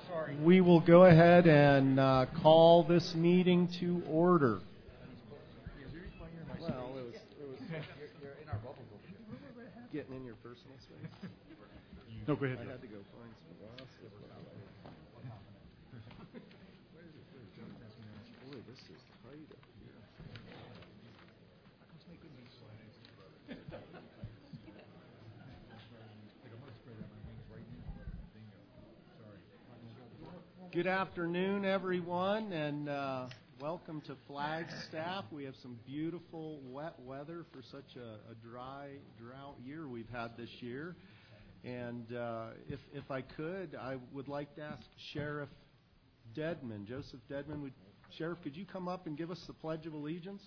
We will go ahead and call this meeting to order. Well, it was you're in our bubble. Getting in your personal space. No, go ahead. I had to go find some glasses. Boy, this is tight up here. Good afternoon, everyone, and welcome to Flagstaff. We have some beautiful wet weather for such a drought year we've had this year. And if I could, I would like to ask Sheriff Dedman, Joseph Dedman, Sheriff, could you come up and give us the Pledge of Allegiance?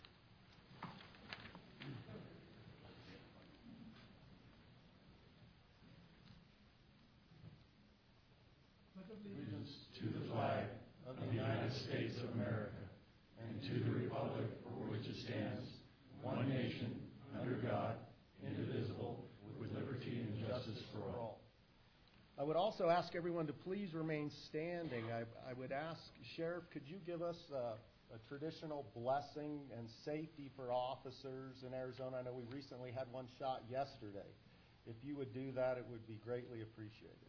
Allegiance to the flag of the United States of America and to the republic for which it stands, one nation, under God, indivisible, with liberty and justice for all. I would also ask everyone to please remain standing. I would ask, Sheriff, could you give us a traditional blessing and safety for officers in Arizona? I know we recently had one shot yesterday. If you would do that, it would be greatly appreciated.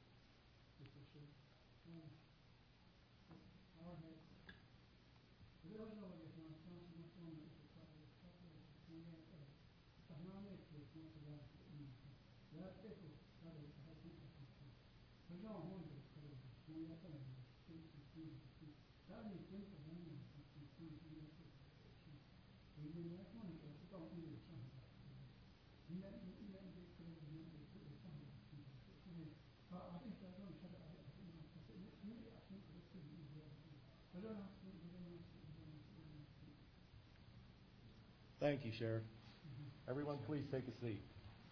Thank you, Sheriff. Everyone, please take a seat.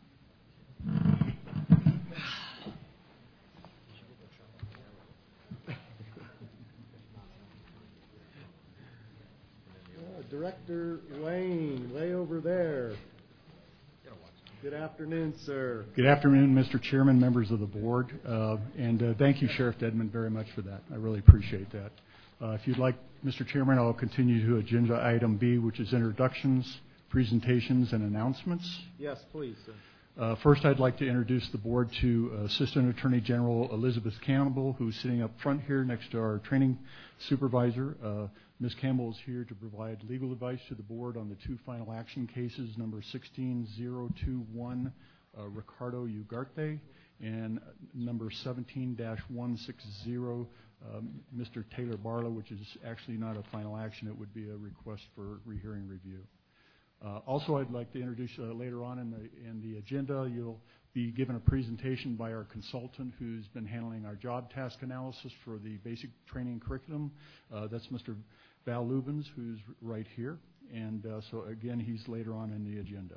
Director Lane, way over there. Good afternoon, sir. Good afternoon, Mr. Chairman, members of the board, and thank you, Sheriff Dedman, very much for that. I really appreciate that. If you'd like, Mr. Chairman, I'll continue to agenda item B, which is introductions, presentations, and announcements. Yes, please, sir. First, I'd like to introduce the board to Assistant Attorney General Elizabeth Campbell, who's sitting up front here next to our training supervisor. Ms. Campbell is here to provide legal advice to the board on the two final action cases, number 16021, Ricardo Ugarte, and number 17-160, Mr. Taylor Barlow, which is actually not a final action. It would be a request for rehearing review. Also, I'd like to introduce later on in the agenda, you'll be given a presentation by our consultant who's been handling our job task analysis for the basic training curriculum. That's Mr. Val Lubens, who's right here. And so, again, he's later on in the agenda.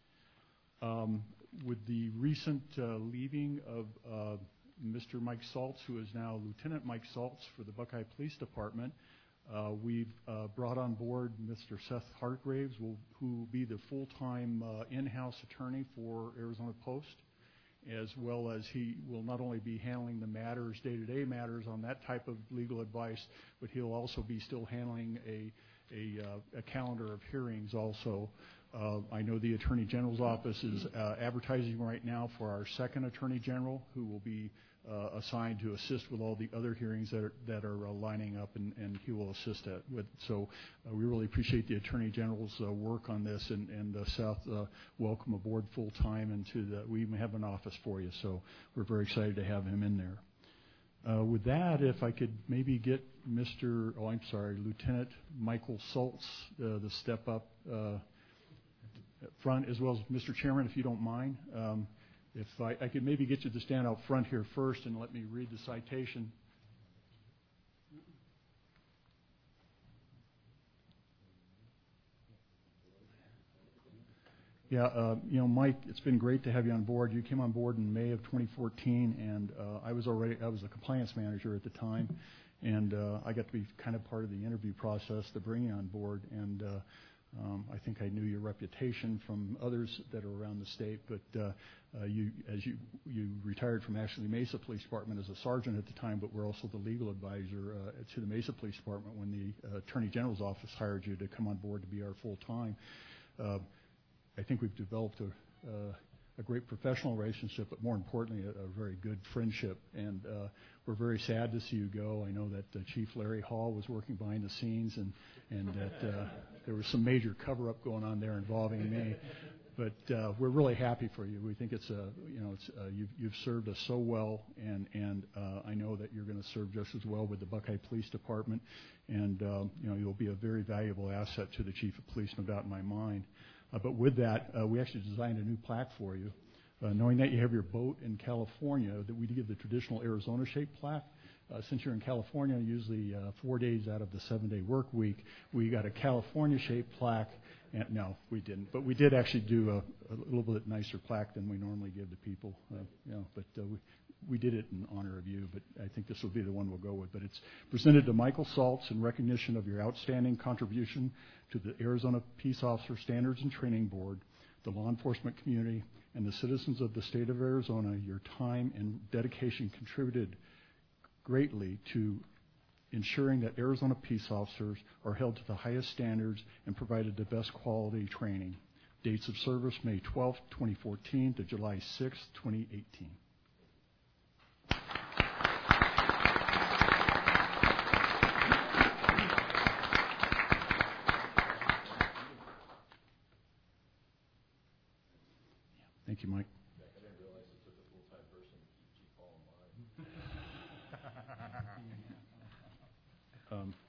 With the recent leaving of Mr. Mike Saltz, who is now Lieutenant Mike Saltz for the Buckeye Police Department, we've brought on board Mr. Seth Hargraves, who will be the full-time in-house attorney for Arizona Post, as well as he will not only be handling the matters, day-to-day matters on that type of legal advice, but he'll also be still handling a calendar of hearings also. I know the Attorney General's office is advertising right now for our second Attorney General, who will be assigned to assist with all the other hearings that are lining up, and he will assist with. So we really appreciate the Attorney General's work on this, and Seth, welcome aboard full time, and we even have an office for you. So we're very excited to have him in there. With that, if I could maybe get Lieutenant Michael Saltz to step up front, as well as Mr. Chairman, if you don't mind. If I could maybe get you to stand out front here first and let me read the citation. Yeah, Mike, it's been great to have you on board. You came on board in May of 2014, and I was a compliance manager at the time, and I got to be kind of part of the interview process to bring you on board. And I think I knew your reputation from others that are around the state, but you retired from Ashley Mesa Police Department as a sergeant at the time, but were also the legal advisor to the Mesa Police Department when the Attorney General's office hired you to come on board to be our full-time. I think we've developed a great professional relationship, but more importantly, a very good friendship. And we're very sad to see you go. I know that Chief Larry Hall was working behind the scenes, and that there was some major cover-up going on there involving me. But we're really happy for you. We think you've served us so well, and I know that you're going to serve just as well with the Buckeye Police Department, and you'll be a very valuable asset to the Chief of Police, no doubt in my mind. But with that, we actually designed a new plaque for you. Knowing that you have your boat in California, that we give the traditional Arizona-shaped plaque. Since you're in California, usually 4 days out of the 7-day work week, we got a California-shaped plaque. And, no, we didn't. But we did actually do a little bit nicer plaque than we normally give to people. But we did it in honor of you. But I think this will be the one we'll go with. But it's presented to Michael Saltz in recognition of your outstanding contribution to the Arizona Peace Officer Standards and Training Board, the law enforcement community, and the citizens of the state of Arizona. Your time and dedication contributed greatly to ensuring that Arizona peace officers are held to the highest standards and provided the best quality training. Dates of service, May 12, 2014 to July 6, 2018. Thank you, Mike. I didn't realize it took a full-time person to keep all in line.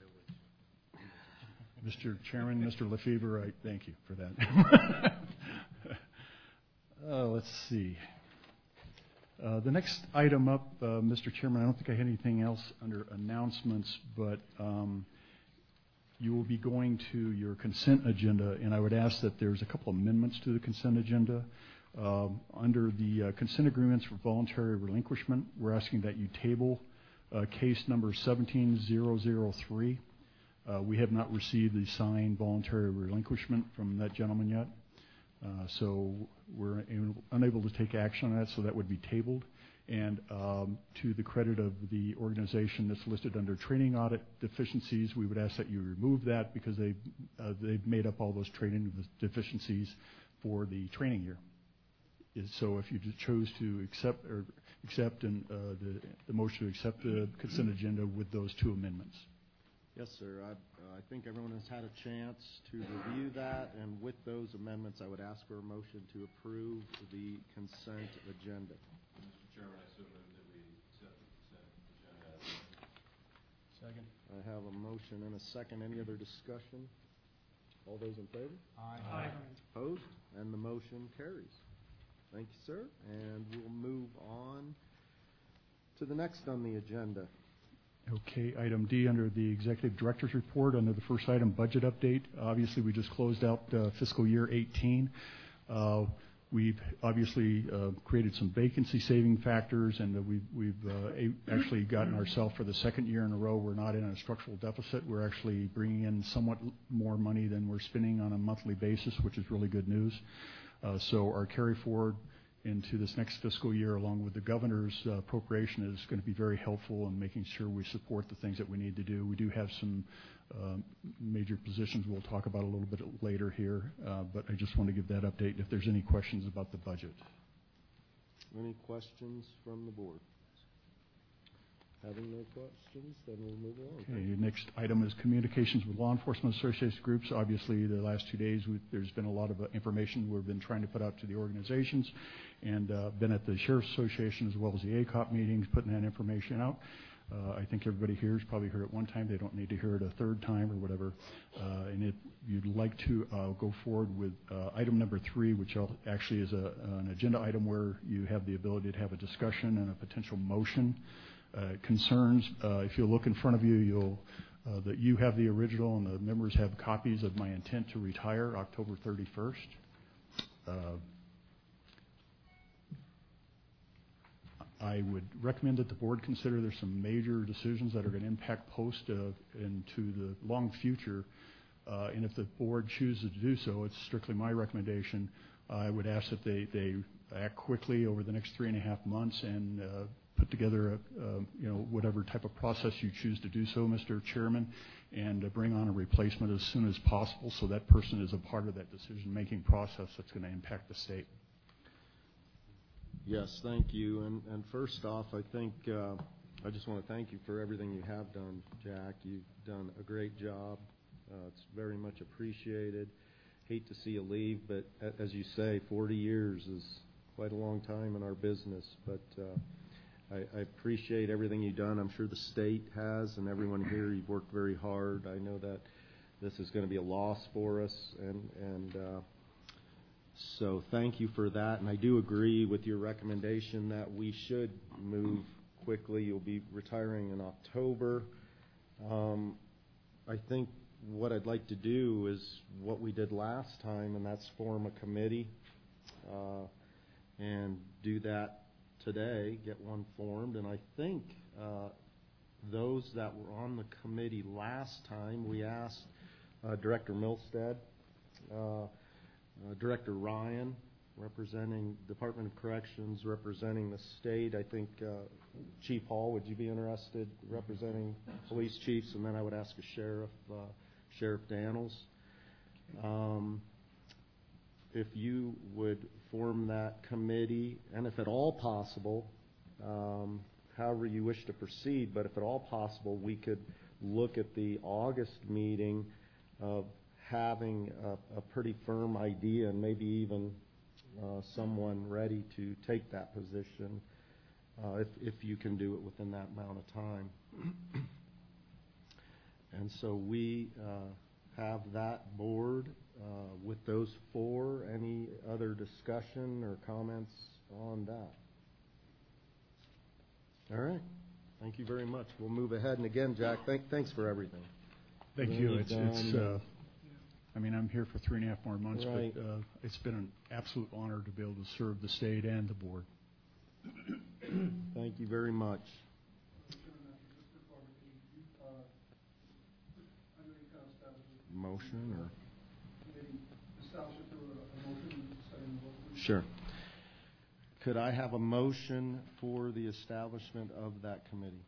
Mr. Chairman, Mr. Lefevre, I thank you for that. Let's see. The next item up, Mr. Chairman, I don't think I had anything else under announcements, but you will be going to your consent agenda, and I would ask that there's a couple amendments to the consent agenda. Under the consent agreements for voluntary relinquishment, we're asking that you table case number 17003. We have not received the signed voluntary relinquishment from that gentleman yet, so we're unable to take action on that, so that would be tabled. And to the credit of the organization that's listed under training audit deficiencies, we would ask that you remove that because they've made up all those training deficiencies for the training year. So if you chose to accept the motion to accept the consent agenda with those two amendments. Yes, sir. I think everyone has had a chance to review that, and with those amendments, I would ask for a motion to approve the consent agenda. Mr. Chairman, I so move that we accept the consent agenda. Second. I have a motion and a second. Any other discussion? All those in favor? Aye. Opposed? And the motion carries. Thank you, sir. And we'll move on to the next on the agenda. Okay, item D under the Executive Director's Report, under the first item, budget update. Obviously, we just closed out fiscal year 18. We've obviously created some vacancy saving factors, and we've actually gotten ourselves for the second year in a row. We're not in a structural deficit. We're actually bringing in somewhat more money than we're spending on a monthly basis, which is really good news. So our carry forward into this next fiscal year, along with the governor's appropriation, is going to be very helpful in making sure we support the things that we need to do. We do have some major positions we'll talk about a little bit later here, but I just want to give that update if there's any questions about the budget. Any questions from the board? Having no questions, then we'll move along. Okay, next item is communications with law enforcement association groups. Obviously, the last 2 days, there's been a lot of information we've been trying to put out to the organizations, and been at the Sheriff's Association as well as the ACOP meetings, putting that information out. I think everybody here has probably heard it one time. They don't need to hear it a third time or whatever. And if you'd like to go forward with item number 3, which actually is an agenda item where you have the ability to have a discussion and a potential motion. Concerns, if you look in front of you, that you have the original and the members have copies of my intent to retire October 31st. I would recommend that the board consider there's some major decisions that are going to impact post into the long future And if the board chooses to do so, it's strictly my recommendation. I would ask that they act quickly over the next 3.5 months and put together whatever type of process you choose to do so, Mr. Chairman, and bring on a replacement as soon as possible so that person is a part of that decision-making process that's going to impact the state. Yes, thank you. And first off, I think I just want to thank you for everything you have done, Jack. You've done a great job. It's very much appreciated. Hate to see you leave, but as you say, 40 years is quite a long time in our business. But I appreciate everything you've done. I'm sure the state has, and everyone here, you've worked very hard. I know that this is going to be a loss for us, and so thank you for that. And I do agree with your recommendation that we should move quickly. You'll be retiring in October. I think what I'd like to do is what we did last time, and that's form a committee and do that today, get one formed. And I think those that were on the committee last time, we asked Director Milstead, Director Ryan, representing Department of Corrections, representing the state. I think Chief Hall, would you be interested representing police chiefs? And then I would ask a sheriff, Sheriff Daniels. If you would form that committee, and if at all possible, however you wish to proceed, but if at all possible, we could look at the August meeting of having a pretty firm idea and maybe even someone ready to take that position if you can do it within that amount of time. And so we have that board with those four. Any other discussion or comments on that? All right. Thank you very much. We'll move ahead. And again, Jack, thanks for everything. Thank you. I'm here for 3.5 more months, right. But it's been an absolute honor to be able to serve the state and the board. Thank you very much. Motion or? Sure. Could I have a motion for the establishment of that committee?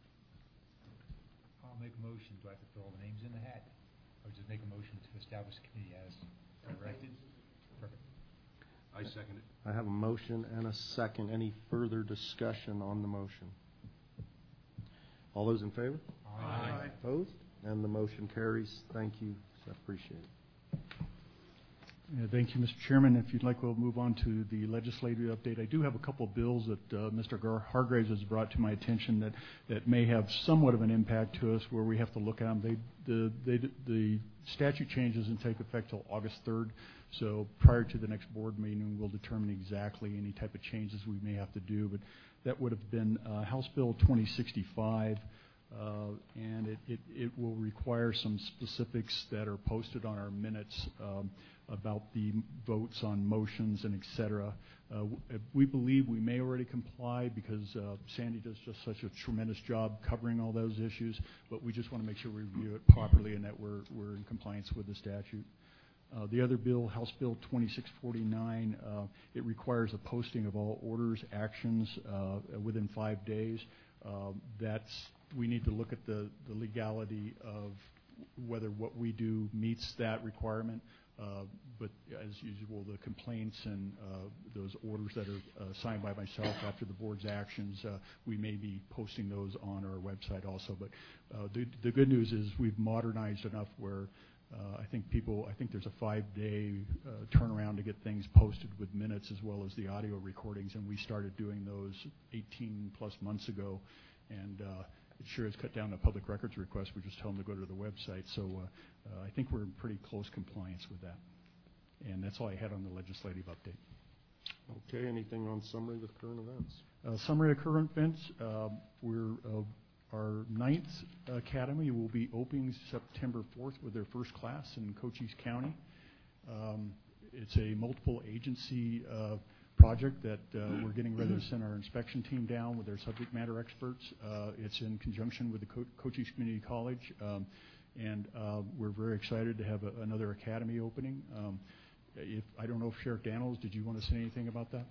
I'll make a motion. Do I have to throw all the names in the hat? Or just make a motion to establish a committee as directed? Perfect. I second it. I have a motion and a second. Any further discussion on the motion? All those in favor? Aye. Opposed? And the motion carries. Thank you. I appreciate it. Thank you, Mr. Chairman. If you'd like, we'll move on to the legislative update. I do have a couple of bills that Mr. Hargraves has brought to my attention that may have somewhat of an impact to us where we have to look at them. The statute change doesn't take effect till August 3rd, so prior to the next board meeting, we'll determine exactly any type of changes we may have to do. But that would have been House Bill 2065. And it will require some specifics that are posted on our minutes about the votes on motions and et cetera. We believe we may already comply because Sandy does just such a tremendous job covering all those issues, but we just want to make sure we review it properly and that we're in compliance with the statute. The other bill, House Bill 2649, it requires a posting of all orders, actions within 5 days. We need to look at the legality of whether what we do meets that requirement. But as usual, the complaints and those orders that are signed by myself after the board's actions, we may be posting those on our website also. But the good news is we've modernized enough where I think there's a 5-day turnaround to get things posted with minutes as well as the audio recordings, and we started doing those 18 plus months ago. And it sure has cut down the public records request. We just tell them to go to the website. So I think we're in pretty close compliance with that. And that's all I had on the legislative update. Okay, anything on summary of current events? Summary of current events, our 9th Academy will be opening September 4th with their first class in Cochise County. It's a multiple agency project that we're getting ready to send our inspection team down with their subject matter experts. It's in conjunction with the Cochise Community College. and we're very excited to have another academy opening. I don't know if Sheriff Daniels, did you want to say anything about that?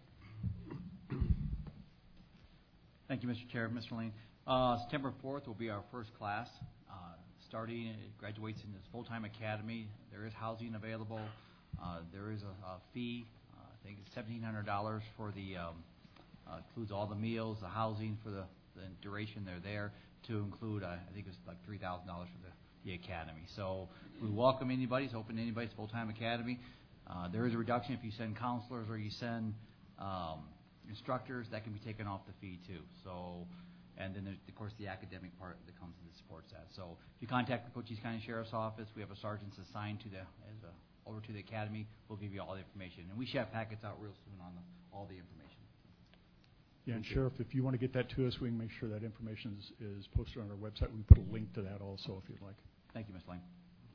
Thank you, Mr. Chair. Mr. Lane. September 4th will be our first class. Starting, it graduates in this full-time academy. There is housing available. There is a fee. I think it's $1,700 for the includes all the meals, the housing for the duration they're there. To include, I think it's like $3,000 for the academy. So we welcome anybody. It's open to anybody. It's a full-time academy. There is a reduction if you send counselors or you send instructors. That can be taken off the fee too. So, and then there's of course the academic part that comes that supports that. So if you contact the Cochise County Sheriff's Office, we have a sergeant assigned to over to the academy. We'll give you all the information, and we should have packets out real soon on all the information. Yeah, and Sheriff, if you want to get that to us, we can make sure that information is posted on our website. We can put a link to that also if you'd like. Thank you, Ms. Lane.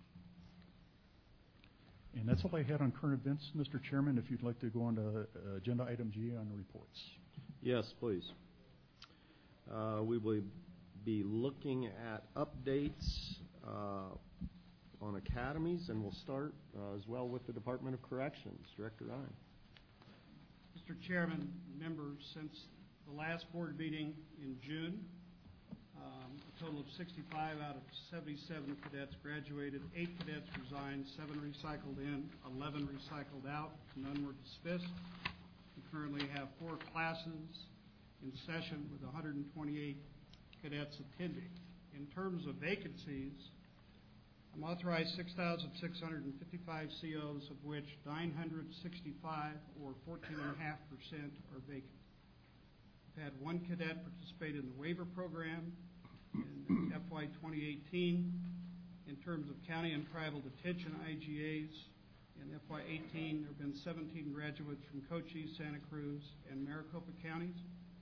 And that's all I had on current events, Mr. Chairman. If you'd like to go on to agenda item G on reports. Yes, please. We will be looking at updates on academies, and we'll start as well with the Department of Corrections. Director Ryan. Mr. Chairman, members, since the last board meeting in June, a total of 65 out of 77 cadets graduated, 8 cadets resigned, 7 recycled in, 11 recycled out, none were dismissed. We currently have 4 classes in session with 128 cadets attending. In terms of vacancies, I'm authorized 6,655 COs, of which 965 or 14.5% are vacant. I've had 1 cadet participate in the waiver program in FY 2018. In terms of county and tribal detention IGAs, in FY 18 there have been 17 graduates from Cochise, Santa Cruz, and Maricopa counties.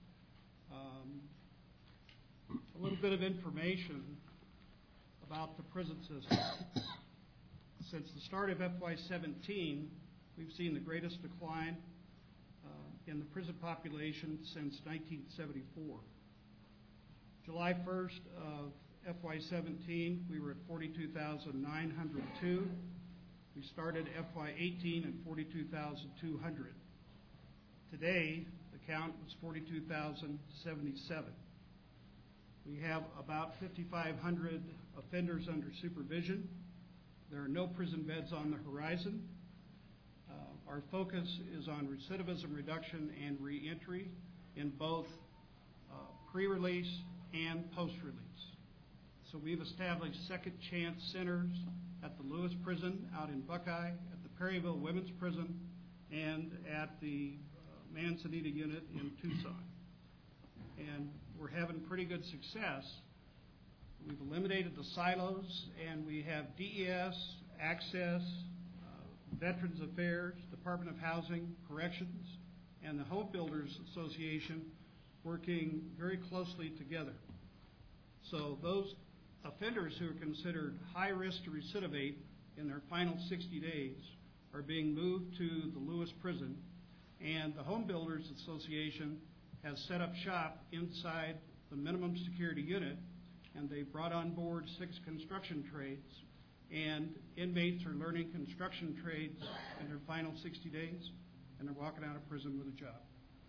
A little bit of information about the prison system. Since the start of FY 17, we've seen the greatest decline in the prison population since 1974. July 1st of FY 17, we were at 42,902. We started FY 18 at 42,200. Today, the count was 42,077. We have about 5,500 offenders under supervision. There are no prison beds on the horizon. Our focus is on recidivism reduction and reentry in both pre-release and post-release. So we've established second chance centers at the Lewis Prison out in Buckeye, at the Perryville Women's Prison, and at the Manzanita Unit in Tucson. And we're having pretty good success. We've eliminated the silos, and we have DES, Access, Veterans Affairs, Department of Housing, Corrections, and the Home Builders Association working very closely together. So those offenders who are considered high risk to recidivate in their final 60 days are being moved to the Lewis Prison, and the Home Builders Association has set up shop inside the minimum security unit, and they brought on board 6 construction trades, and inmates are learning construction trades in their final 60 days, and they're walking out of prison with a job.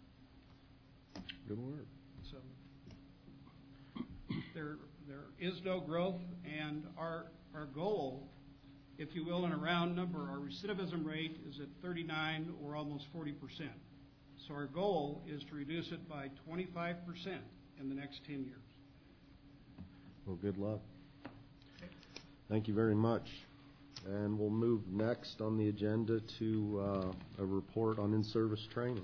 Good work. So there is no growth, and our goal, if you will, in a round number, our recidivism rate is at 39 or almost 40%. So our goal is to reduce it by 25% in the next 10 years. Well, good luck. Thank you very much. And we'll move next on the agenda to a report on in-service training.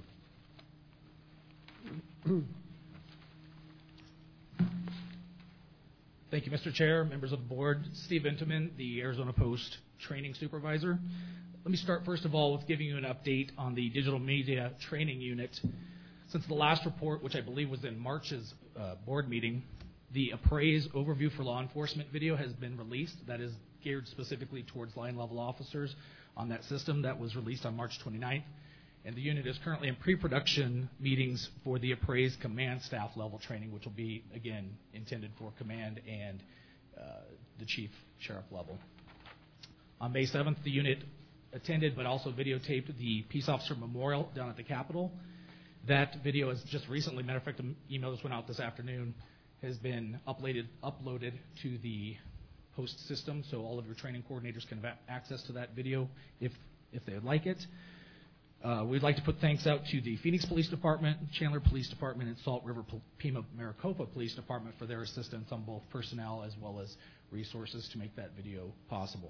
Thank you, Mr. Chair, members of the board. Steve Entenmann, the Arizona Post training supervisor. Let me start first of all with giving you an update on the digital media training unit. Since the last report, which I believe was in March's board meeting, the Appraise Overview for Law Enforcement video has been released. That is geared specifically towards line level officers on that system. That was released on March 29th. And the unit is currently in pre-production meetings for the Appraise command staff level training, which will be, again, intended for command and the chief sheriff level. On May 7th, the unit attended but also videotaped the Peace Officer Memorial down at the Capitol. That video has just recently, matter of fact, an email just went out this afternoon, has been uploaded to the post system, so all of your training coordinators can have access to that video if they would like it. We'd like to put thanks out to the Phoenix Police Department, Chandler Police Department, and Salt River Pima Maricopa Police Department for their assistance on both personnel as well as resources to make that video possible.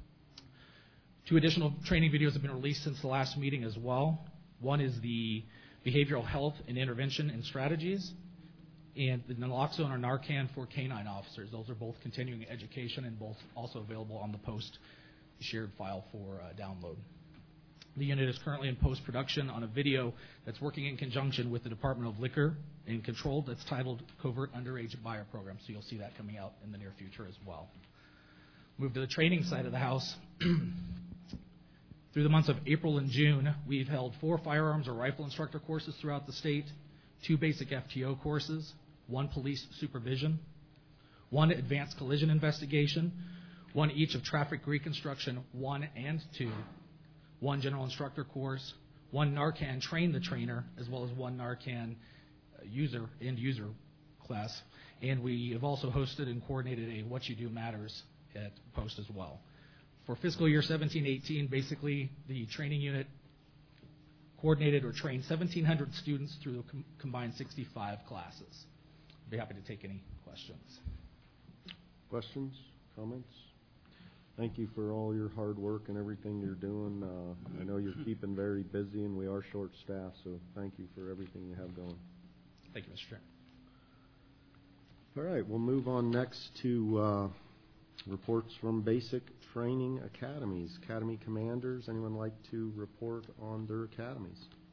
2 additional training videos have been released since the last meeting as well. One is the Behavioral Health and Intervention and Strategies, and the naloxone or Narcan for canine officers. Those are both continuing education and both also available on the post shared file for download. The unit is currently in post-production on a video that's working in conjunction with the Department of Liquor and Control that's titled Covert Underage Buyer Program, so you'll see that coming out in the near future as well. Move to the training side of the house. Through the months of April and June, we've held 4 firearms or rifle instructor courses throughout the state, 2 basic FTO courses, 1 police supervision, 1 advanced collision investigation, 1 each of traffic reconstruction 1 and 2, 1 general instructor course, 1 Narcan train the trainer, as well as 1 Narcan end user class. And we have also hosted and coordinated a What You Do Matters at Post as well. For fiscal year 17-18, basically the training unit coordinated or trained 1,700 students through the combined 65 classes. I'd be happy to take any questions. Questions, comments? Thank you for all your hard work and everything you're doing. I know you're keeping very busy, and we are short-staffed, so thank you for everything you have going. Thank you, Mr. Chair. All right, we'll move on next to reports from basic training academies. Academy commanders, anyone like to report on their academies?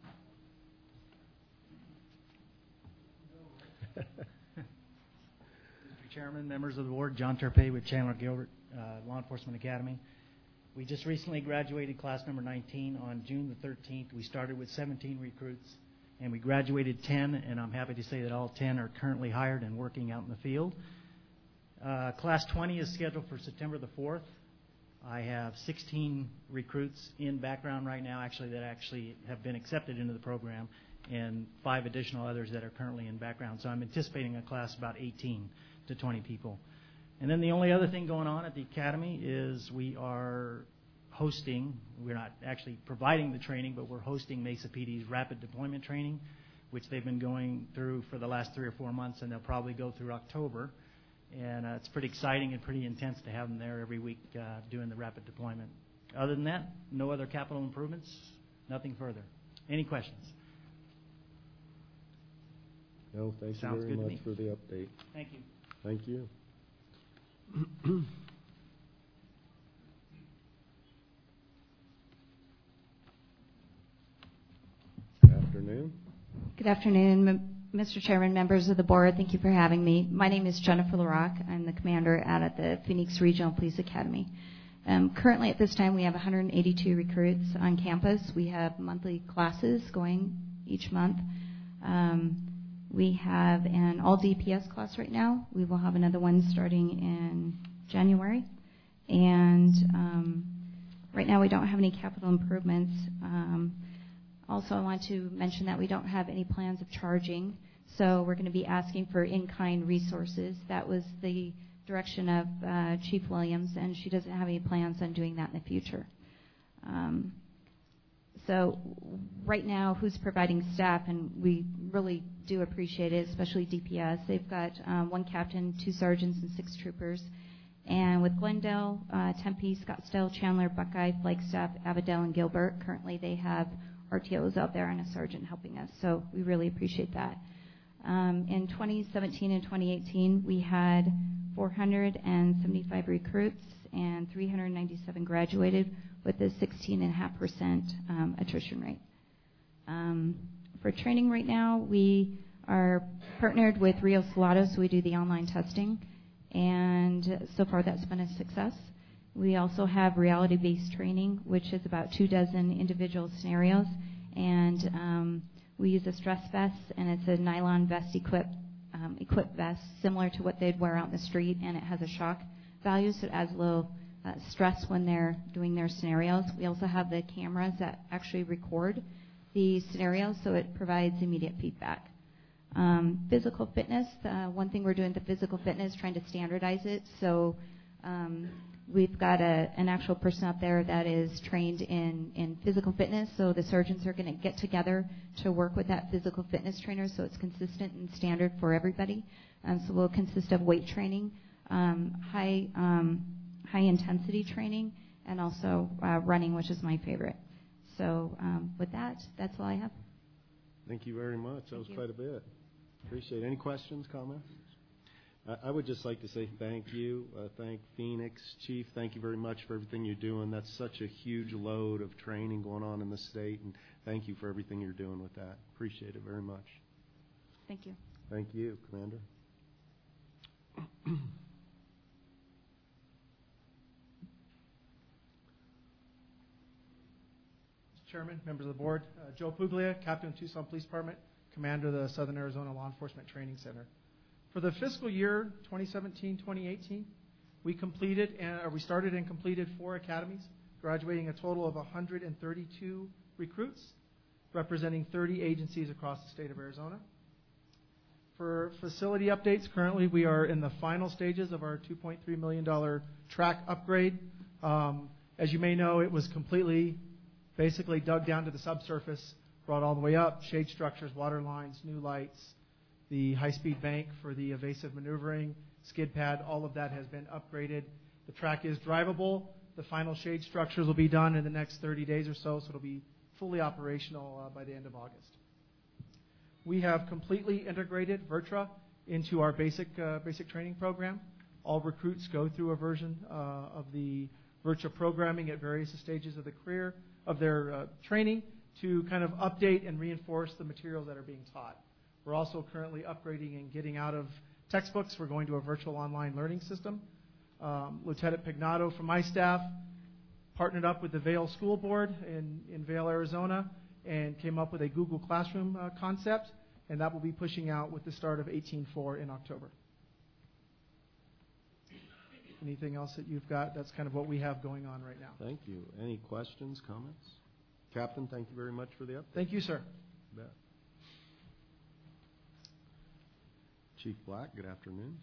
Mr. Chairman, members of the board, John Turpay with Chandler Gilbert Law Enforcement Academy. We just recently graduated class number 19 on June the 13th. We started with 17 recruits, and we graduated 10, and I'm happy to say that all 10 are currently hired and working out in the field. Class 20 is scheduled for September the 4th. I have 16 recruits in background right now, that have been accepted into the program, and 5 additional others that are currently in background. So I'm anticipating a class of about 18 to 20 people. And then the only other thing going on at the academy is we are hosting, we're not actually providing the training, but we're hosting Mesa PD's rapid deployment training, which they've been going through for the last 3 or 4 months, and they'll probably go through October. And it's pretty exciting and pretty intense to have them there every week doing the rapid deployment. Other than that, no other capital improvements, nothing further. Any questions? No, thank Sounds you very good to much me. for the update. Thank you. Thank you. Afternoon. Good afternoon, Mr. Chairman, members of the board. Thank you for having me. My name is Jennifer LaRock. I'm the commander out at the Phoenix Regional Police Academy. Currently at this time we have 182 recruits on campus. We have monthly classes going each month. We have an all DPS class right now. We will have another one starting in January. And right now we don't have any capital improvements. Also, I want to mention that we don't have any plans of charging, so we're going to be asking for in-kind resources. That was the direction of Chief Williams, and she doesn't have any plans on doing that in the future. So right now, who's providing staff, and we really do appreciate it, especially DPS. They've got 1 captain, 2 sergeants, and 6 troopers. And with Glendale, Tempe, Scottsdale, Chandler, Buckeye, Flagstaff, Avondale, and Gilbert, currently they have RTOs out there and a sergeant helping us, so we really appreciate that. In 2017 and 2018, we had 475 recruits and 397 graduated with a 16.5% attrition rate. For training right now, we are partnered with Rio Salado, so we do the online testing, and so far that's been a success. We also have reality-based training, which is about 24 individual scenarios, and we use a stress vest, and it's a nylon vest-equipped equipped vest similar to what they'd wear out in the street, and it has a shock value, so it adds a little stress when they're doing their scenarios. We also have the cameras that actually record the scenarios, so it provides immediate feedback. Physical fitness, one thing we're doing with the physical fitness, trying to standardize it. So we've got an actual person out there that is trained in physical fitness, so the surgeons are going to get together to work with that physical fitness trainer so it's consistent and standard for everybody. So we'll consist of weight training, high intensity training, and also running, which is my favorite. So with that, that's all I have. Thank you very much. That was quite a bit. Appreciate it. Any questions, comments? I would just like to say thank you. Thank Phoenix. Chief, thank you very much for everything you're doing. That's such a huge load of training going on in the state, and thank you for everything you're doing with that. Appreciate it very much. Thank you. Thank you, Commander. Mr. Chairman, members of the board, Joe Puglia, Captain of Tucson Police Department, Commander of the Southern Arizona Law Enforcement Training Center. For the fiscal year 2017-2018, we started and completed 4 academies, graduating a total of 132 recruits, representing 30 agencies across the state of Arizona. For facility updates, currently we are in the final stages of our $2.3 million track upgrade. As you may know, it was completely, basically dug down to the subsurface, brought all the way up, shade structures, water lines, new lights, the high-speed bank for the evasive maneuvering, skid pad, all of that has been upgraded. The track is drivable. The final shade structures will be done in the next 30 days or so it'll be fully operational by the end of August. We have completely integrated VirTra into our basic training program. All recruits go through a version of the VirTra programming at various stages of the career, of their training, to kind of update and reinforce the materials that are being taught. We're also currently upgrading and getting out of textbooks. We're going to a virtual online learning system. Lieutenant Pignato from my staff partnered up with the Vail School Board in Vail, Arizona, and came up with a Google Classroom concept, and that will be pushing out with the start of 18-4 in October. Anything else that you've got? That's kind of what we have going on right now. Thank you. Any questions, comments? Captain, thank you very much for the update. Thank you, sir. You bet. Chief Black, good afternoon.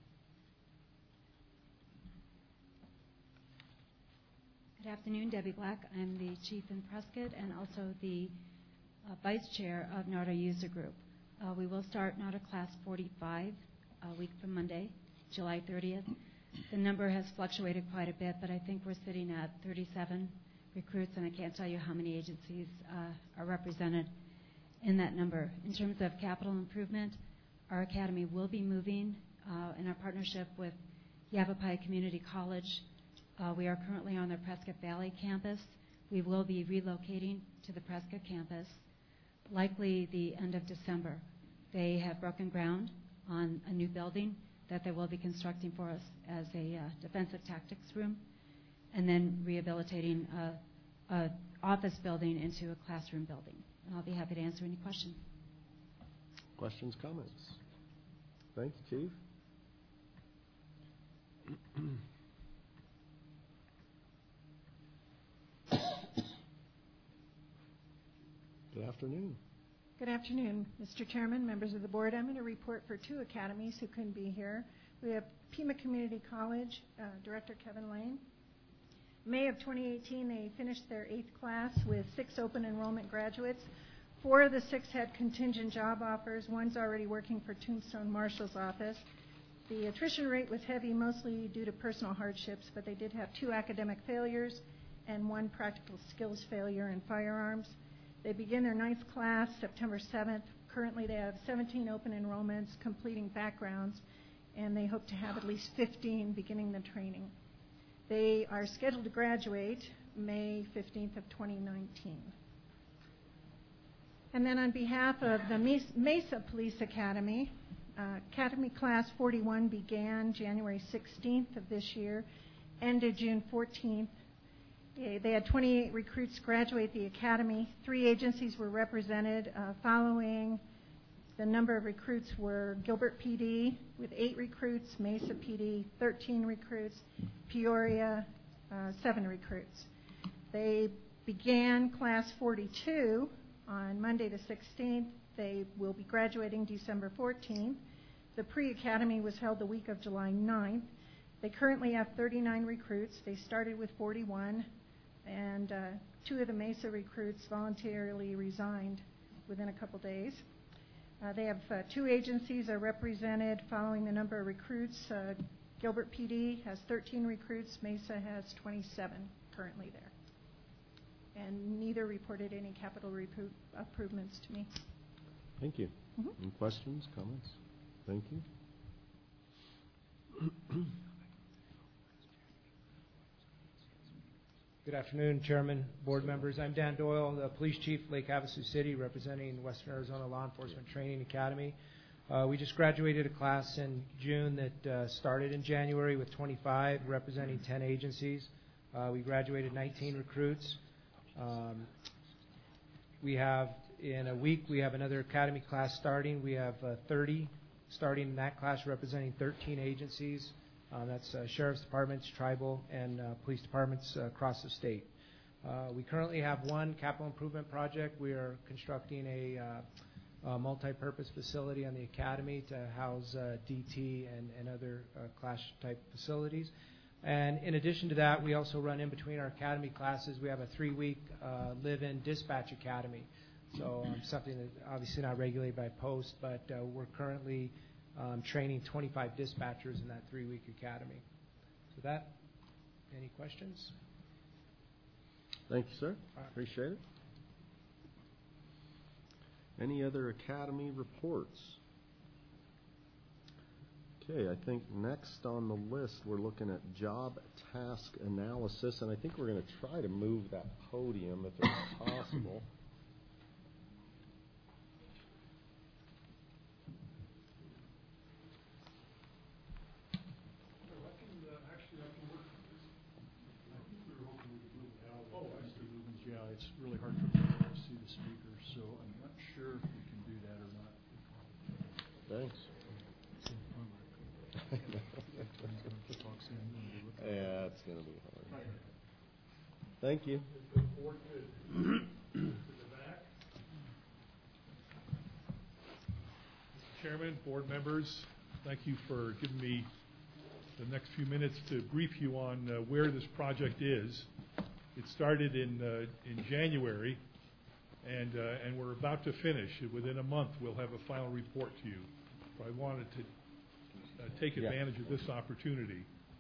Good afternoon, Debbie Black. I'm the chief in Prescott and also the vice chair of NARDA User Group. We will start NARDA Class 45 a week from Monday, July 30th. The number has fluctuated quite a bit, but I think we're sitting at 37 recruits, and I can't tell you how many agencies are represented in that number. In terms of capital improvement, our academy will be moving in our partnership with Yavapai Community College. We are currently on the Prescott Valley campus. We will be relocating to the Prescott campus, likely the end of December. They have broken ground on a new building that they will be constructing for us as a defensive tactics room, and then rehabilitating an office building into a classroom building. And I'll be happy to answer any questions. Questions, comments? Thank you, Chief. Good afternoon. Good afternoon, Mr. Chairman, members of the board. I'm going to report for 2 academies who couldn't be here. We have Pima Community College, Director Kevin Lane. May of 2018, they finished their 8th class with 6 open enrollment graduates. 4 of the 6 had contingent job offers. One's already working for Tombstone Marshal's office. The attrition rate was heavy, mostly due to personal hardships, but they did have 2 academic failures and 1 practical skills failure in firearms. They begin their 9th class September 7th. Currently, they have 17 open enrollments completing backgrounds, and they hope to have at least 15 beginning the training. They are scheduled to graduate May 15th of 2019. And then on behalf of the Mesa Police Academy, Academy Class 41 began January 16th of this year, ended June 14th. They had 28 recruits graduate the academy. 3 agencies were represented following The number of recruits were Gilbert PD with 8 recruits, Mesa PD 13 recruits, Peoria 7 recruits. They began Class 42 on Monday the 16th. They will be graduating December 14th. The pre-academy was held the week of July 9th. They currently have 39 recruits. They started with 41, and 2 of the Mesa recruits voluntarily resigned within a couple days. They have 2 agencies are represented following the number of recruits. Gilbert PD has 13 recruits. Mesa has 27 currently there. And neither reported any capital improvements to me. Thank you. Any questions, comments? Thank you. Good afternoon, Chairman, board members. I'm Dan Doyle, the Police Chief, Lake Havasu City, representing Western Arizona Law Enforcement Training Academy. We just graduated a class in June that started in January with 25, representing 10 agencies. We graduated 19 recruits. We have, in a week, we have another academy class starting. We have 30 starting in that class, representing 13 agencies. That's sheriff's departments, tribal, and police departments across the state. We currently have 1 capital improvement project. We are constructing a multi-purpose facility on the academy to house DT and other class-type facilities. And in addition to that, we also run in between our academy classes. We have a 3-week live-in dispatch academy. So something that obviously not regulated by post, but we're currently training 25 dispatchers in that 3-week academy. So that, any questions? Thank you, sir. Appreciate it. Any other academy reports? Okay, I think next on the list we're looking at job task analysis, and I think we're going to try to move that podium if it's possible. Yeah, it's really hard for me to see the speakers, so I'm not sure if we can do that or not. Thanks. Yeah, it's going to be hard. Thank you. Mr. Chairman, board members, thank you for giving me the next few minutes to brief you on where this project is. It started in January, and we're about to finish. Within a month, we'll have a final report to you. So I wanted to take advantage of this opportunity.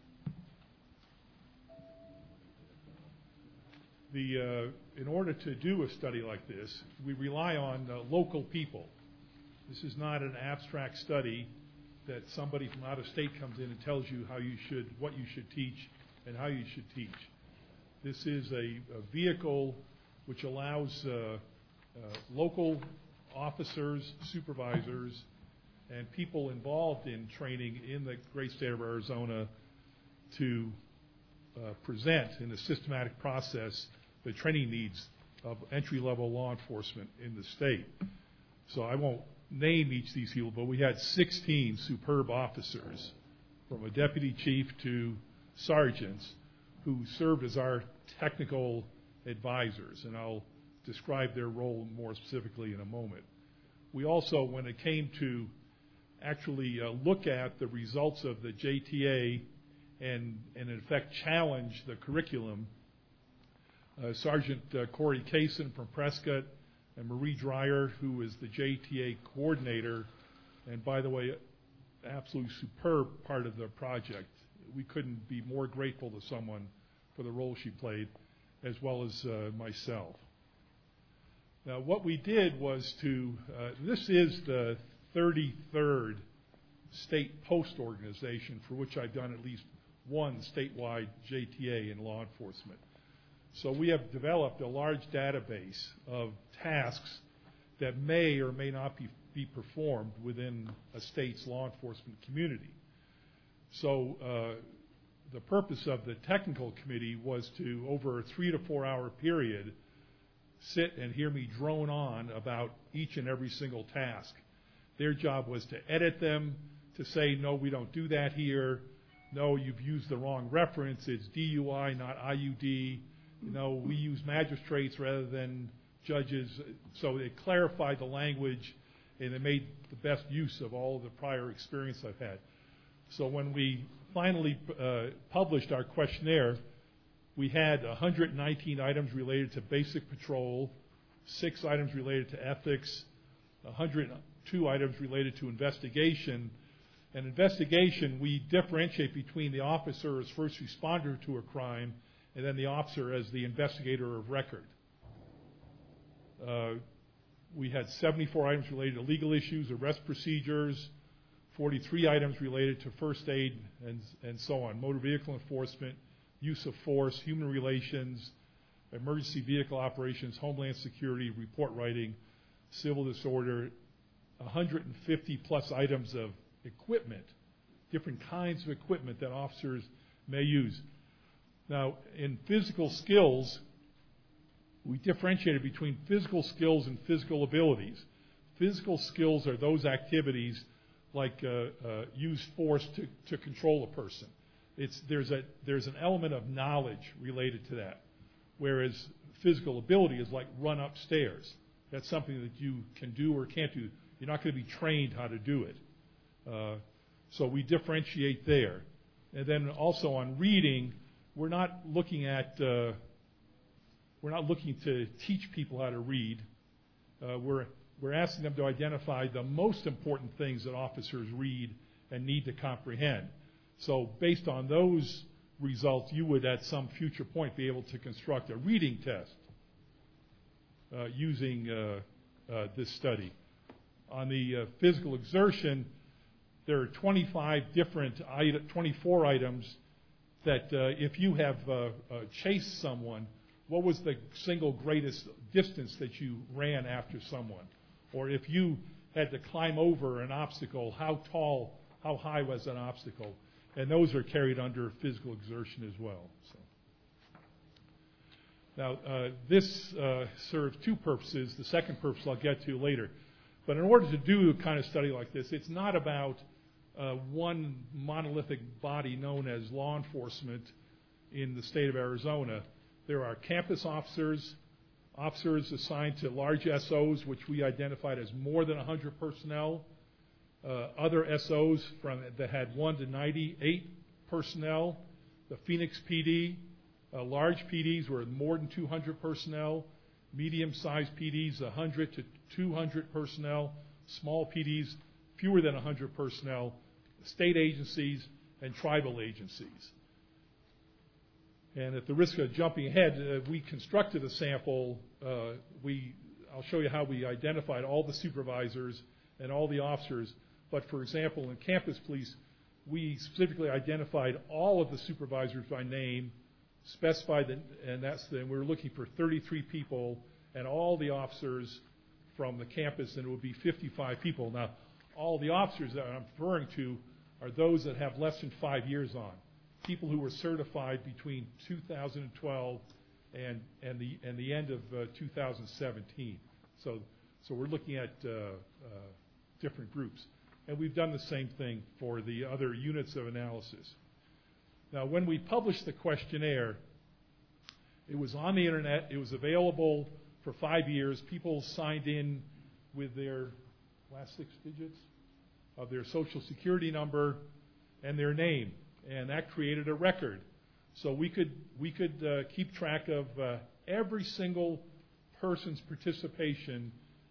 In order to do a study like this, we rely on local people. This is not an abstract study that somebody from out of state comes in and tells you what you should teach and how you should teach. This is a vehicle which allows local officers, supervisors, and people involved in training in the great state of Arizona to present in a systematic process the training needs of entry-level law enforcement in the state. So I won't name each of these people, but we had 16 superb officers, from a deputy chief to sergeants, who served as our technical advisors, and I'll describe their role more specifically in a moment. We also, when it came to actually look at the results of the JTA and in effect challenge the curriculum, Sergeant Corey Kaysen from Prescott and Marie Dreyer, who is the JTA coordinator, and by the way, absolutely superb part of the project. We couldn't be more grateful to someone for the role she played, as well as myself. Now, what we did was this is the 33rd state post organization for which I've done at least one statewide JTA in law enforcement. So we have developed a large database of tasks that may or may not be performed within a state's law enforcement community. So the purpose of the technical committee was to, over a 3 to 4 hour period, sit and hear me drone on about each and every single task. Their job was to edit them, to say, no, we don't do that here. No, you've used the wrong reference. It's DUI, not IUD. We use magistrates rather than judges. So it clarified the language, and it made the best use of all of the prior experience I've had. So when we finally published our questionnaire, we had 119 items related to basic patrol, 6 items related to ethics, 102 items related to investigation. And investigation, we differentiate between the officer as first responder to a crime and then the officer as the investigator of record. We had 74 items related to legal issues, arrest procedures, 43 items related to first aid, and so on, motor vehicle enforcement, use of force, human relations, emergency vehicle operations, homeland security, report writing, civil disorder, 150-plus items of equipment, different kinds of equipment that officers may use. Now, in physical skills, we differentiated between physical skills and physical abilities. Physical skills are those activities like use force to control a person. There's an element of knowledge related to that, whereas physical ability is like run upstairs. That's something that you can do or can't do. You're not going to be trained how to do it. So we differentiate there. And then also on reading, we're not looking to teach people how to read. We're asking them to identify the most important things that officers read and need to comprehend. So based on those results, you would at some future point be able to construct a reading test using this study. On the physical exertion, there are 24 items that if you have chased someone, what was the single greatest distance that you ran after someone? Or if you had to climb over an obstacle, how high was that obstacle? And those are carried under physical exertion as well. So. Now, this serves 2 purposes. The second purpose I'll get to later. But in order to do a kind of study like this, it's not about one monolithic body known as law enforcement in the state of Arizona. There are campus officers, officers assigned to large SOs, which we identified as more than 100 personnel, other SOs that had 1 to 98 personnel, the Phoenix PD, large PDs were more than 200 personnel, medium-sized PDs 100 to 200 personnel, small PDs fewer than 100 personnel, state agencies, and tribal agencies. And at the risk of jumping ahead, we constructed a sample. I'll show you how we identified all the supervisors and all the officers. But for example, in campus police, we specifically identified all of the supervisors by name, specified that, and we were looking for 33 people and all the officers from the campus, and it would be 55 people. Now, all the officers that I'm referring to are those that have less than 5 years on, people who were certified between 2012 and the end of 2017. So we're looking at different groups. And we've done the same thing for the other units of analysis. Now, when we published the questionnaire, it was on the internet. It was available for 5 years. People signed in with their last 6 digits of their social security number and their name, and that created a record. So we could keep track of every single person's participation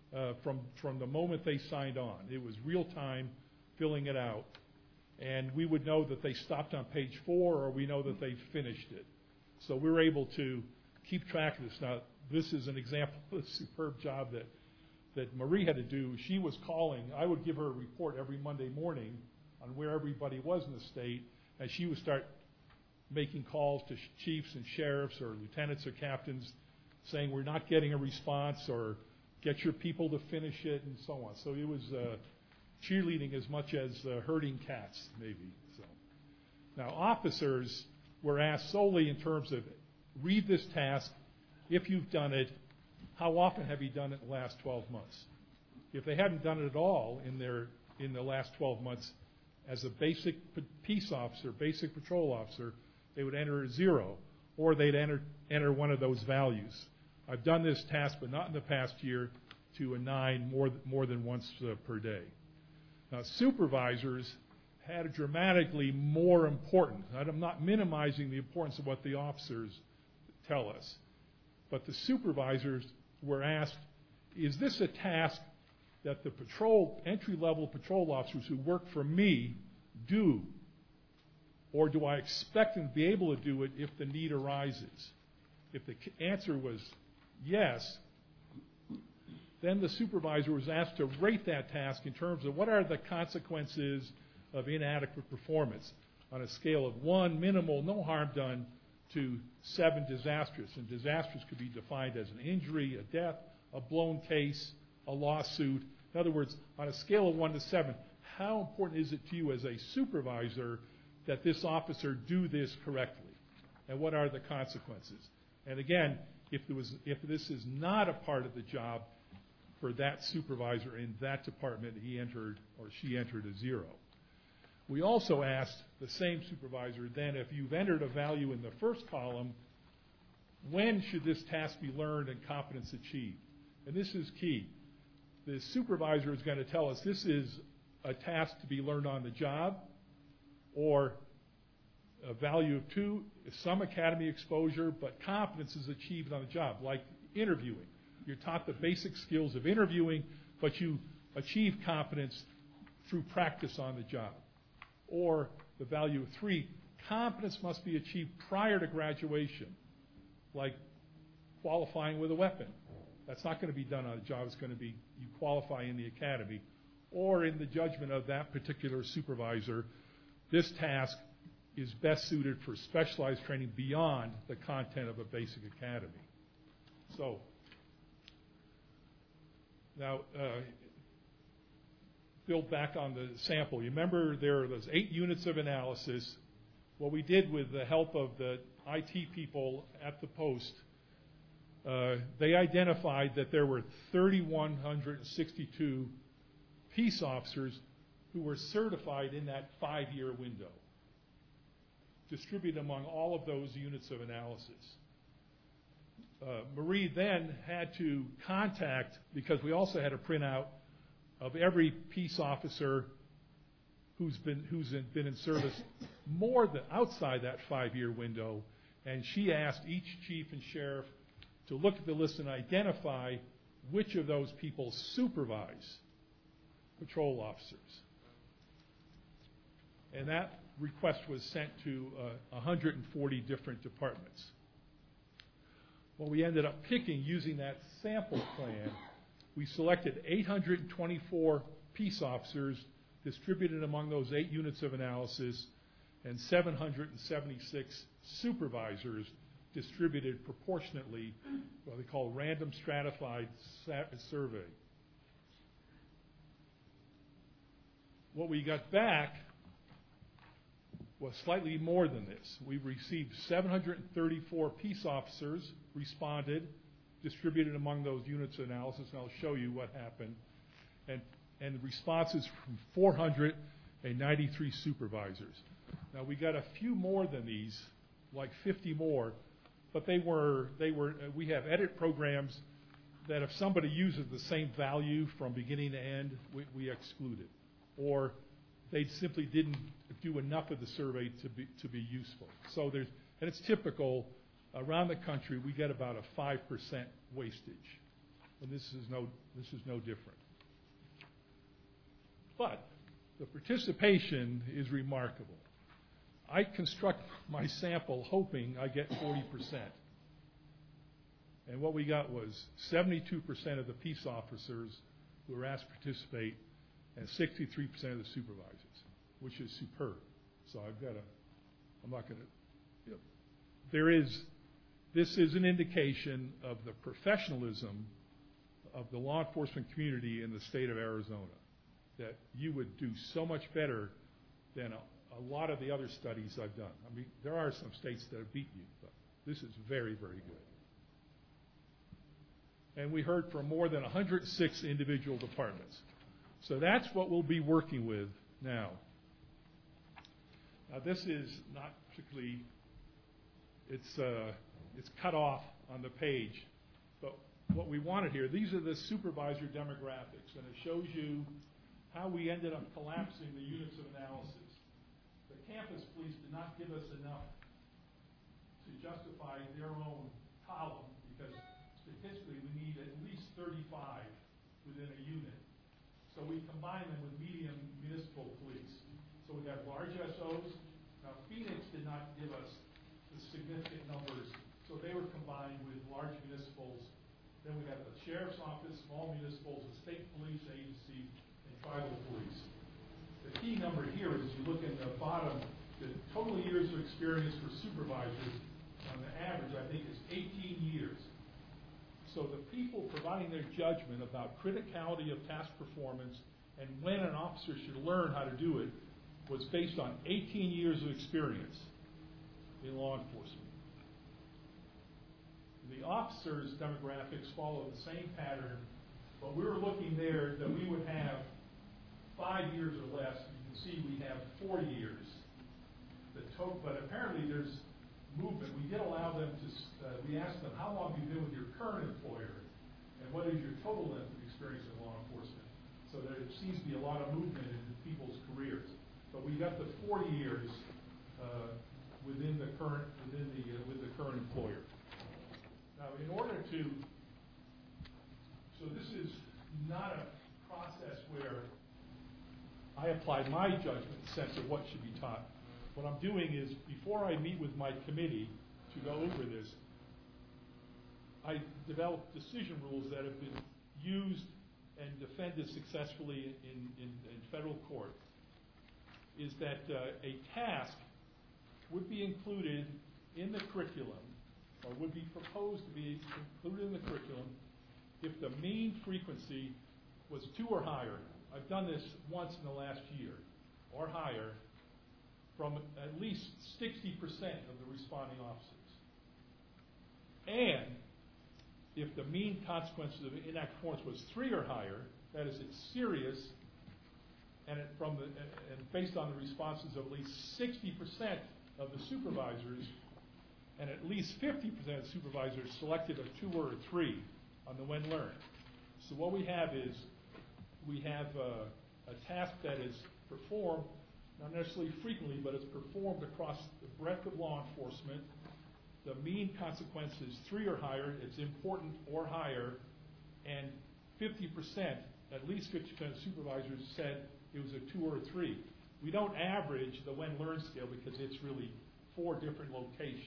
from the moment they signed on. It was real time, filling it out, and we would know that they stopped on page 4, or we know that they finished it. So we're able to keep track of this. Now, this is an example of a superb job that Marie had to do. She was calling. I would give her a report every Monday morning on where everybody was in the state, and she would start making calls to chiefs and sheriffs or lieutenants or captains saying, we're not getting a response, or get your people to finish it, and so on. So it was cheerleading as much as herding cats, maybe. So now, officers were asked solely in terms of read this task. If you've done it, how often have you done it in the last 12 months? If they hadn't done it at all in the last 12 months as a basic peace officer, basic patrol officer, they would enter a 0, or they'd enter one of those values. I've done this task, but not in the past year, to a 9 more than once per day. Now, supervisors had a dramatically more important. I'm not minimizing the importance of what the officers tell us, but the supervisors were asked, is this a task that the entry-level patrol officers who work for me do, or do I expect them to be able to do it if the need arises? If the answer was yes, then the supervisor was asked to rate that task in terms of what are the consequences of inadequate performance on a scale of 1, minimal, no harm done, to 7, disastrous. And disastrous could be defined as an injury, a death, a blown case, a lawsuit. In other words, on a scale of 1 to 7, how important is it to you as a supervisor that this officer do this correctly? And what are the consequences? And again, if this is not a part of the job for that supervisor in that department, he entered or she entered a 0. We also asked the same supervisor then, if you've entered a value in the first column, when should this task be learned and competence achieved? And this is key. The supervisor is going to tell us this is a task to be learned on the job, or a value of 2, some academy exposure, but competence is achieved on the job, like interviewing. You're taught the basic skills of interviewing, but you achieve competence through practice on the job. Or the value of 3, competence must be achieved prior to graduation, like qualifying with a weapon. That's not going to be done on the job. It's going to be you qualify in the academy. Or in the judgment of that particular supervisor, this task is best suited for specialized training beyond the content of a basic academy. So, now, build back on the sample. You remember there are those 8 units of analysis. What we did with the help of the IT people at the post, they identified that there were 3,162 peace officers who were certified in that 5-year window, distributed among all of those units of analysis. Marie then had to contact, because we also had a printout of every peace officer who's been in service more than outside that 5-year window, and she asked each chief and sheriff to look at the list and identify which of those people supervise patrol officers. And that request was sent to 140 different departments. Well, we ended up picking, using that sample plan, we selected 824 peace officers distributed among those 8 units of analysis, and 776 supervisors distributed proportionately, what they call random stratified survey. What we got back was slightly more than this. We received 734 peace officers responded, distributed among those units of analysis, and I'll show you what happened, and responses from 493 supervisors. Now, we got a few more than these, like 50 more, but we have edit programs that if somebody uses the same value from beginning to end, we exclude it. Or they simply didn't do enough of the survey to be useful. So and it's typical around the country. We get about a 5% wastage, and this is no different. But the participation is remarkable. I construct my sample hoping I get 40%, and what we got was 72% of the peace officers who were asked to participate, and 63% of the supervisors, which is superb. So this is an indication of the professionalism of the law enforcement community in the state of Arizona, that you would do so much better than a lot of the other studies I've done. I mean, there are some states that have beaten you, but this is very, very good. and we heard from more than 106 individual departments. So that's what we'll be working with now. Now this is not particularly, it's cut off on the page, but what we wanted here, these are the supervisor demographics, and it shows you how we ended up collapsing the units of analysis. The campus police did not give us enough to justify their own column, because statistically we need at least 35 within a unit. So we combine them with medium municipal police. So we have large SOs. Now Phoenix did not give us the significant numbers, so they were combined with large municipals. Then we have the sheriff's office, small municipals, the state police agency, and tribal police. The key number here is you look in the bottom, the total years of experience for supervisors on the average, I think, is 18 years. So the people providing their judgment about criticality of task performance and when an officer should learn how to do it was based on 18 years of experience in law enforcement. The officers' demographics follow the same pattern, but we were looking there that we would have 5 years or less. You can see we have 4 years. But apparently there's movement. We did allow them to, we asked them, how long have you been with your current employer, and what is your total length of experience in law enforcement? So there seems to be a lot of movement in people's careers. But we got the 4 years with the current employer. Now, in order to, so this is not a process where I apply my judgment sense of what should be taught. What I'm doing is, before I meet with my committee to go over this, I develop decision rules that have been used and defended successfully in federal court. Is that a task would be included in the curriculum, or would be proposed to be included in the curriculum, if the mean frequency was 2 or higher. I've done this once in the last year, or higher, from at least 60% of the responding officers. And if the mean consequences of inactive performance was 3 or higher, that is, it's serious, and based on the responses of at least 60% of the supervisors, and at least 50% of the supervisors selected a 2 or a 3 on the when learn. So what we have is, we have a task that is performed, not necessarily frequently, but it's performed across the breadth of law enforcement. The mean consequence is 3 or higher, it's important or higher, and 50%, at least 50% of supervisors said it was a 2 or a 3. We don't average the when learn scale because it's really 4 different locations.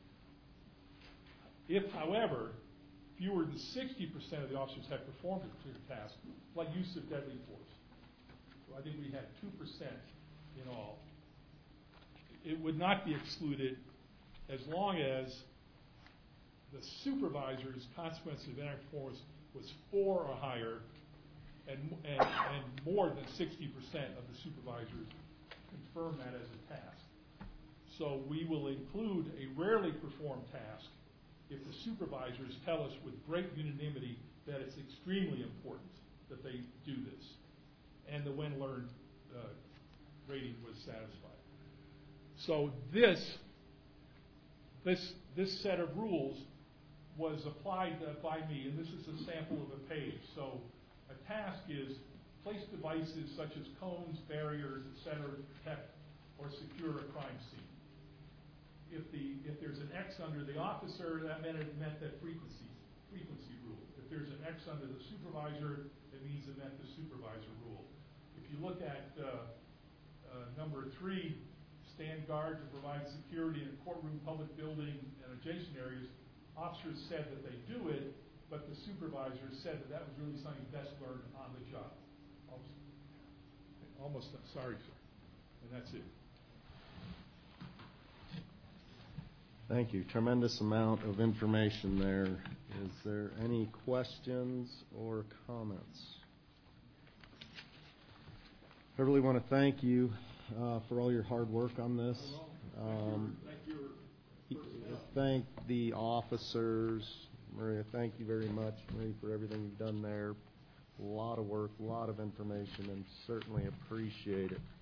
If, however, fewer than 60% of the officers have performed a clear task, like use of deadly force, so I think we had 2% in all, it would not be excluded as long as the supervisor's consequence of inactive performance was 4 or higher, and more than 60% of the supervisors confirm that as a task. So we will include a rarely performed task if the supervisors tell us with great unanimity that it's extremely important that they do this, and the when learned rating was satisfied. So this set of rules was applied by me, and this is a sample of a page. So a task is place devices such as cones, barriers, etc., to protect or secure a crime scene. If there's an X under the officer, that meant that frequency rule. If there's an X under the supervisor, it means it meant the supervisor rule. If you look at number 3, stand guard to provide security in a courtroom, public building, and adjacent areas, officers said that they do it, but the supervisors said that was really something best learned on the job. Almost sorry, sir. And that's it. Thank you. Tremendous amount of information there. Is there any questions or comments? I really want to thank you for all your hard work on this. Thank the officers, Maria, thank you very much, Maria, for everything you've done there. A lot of work, a lot of information, and certainly appreciate it.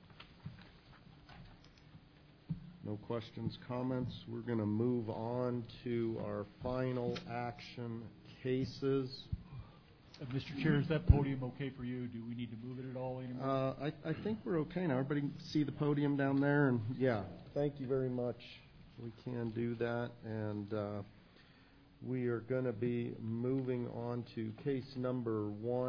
No questions, comments. We're going to move on to our final action cases. Mr. Chair, is that podium okay for you? Do we need to move it at all anymore? I think we're okay now. Everybody can see the podium down there, and yeah, thank you very much. We can do that, and we are going to be moving on to case number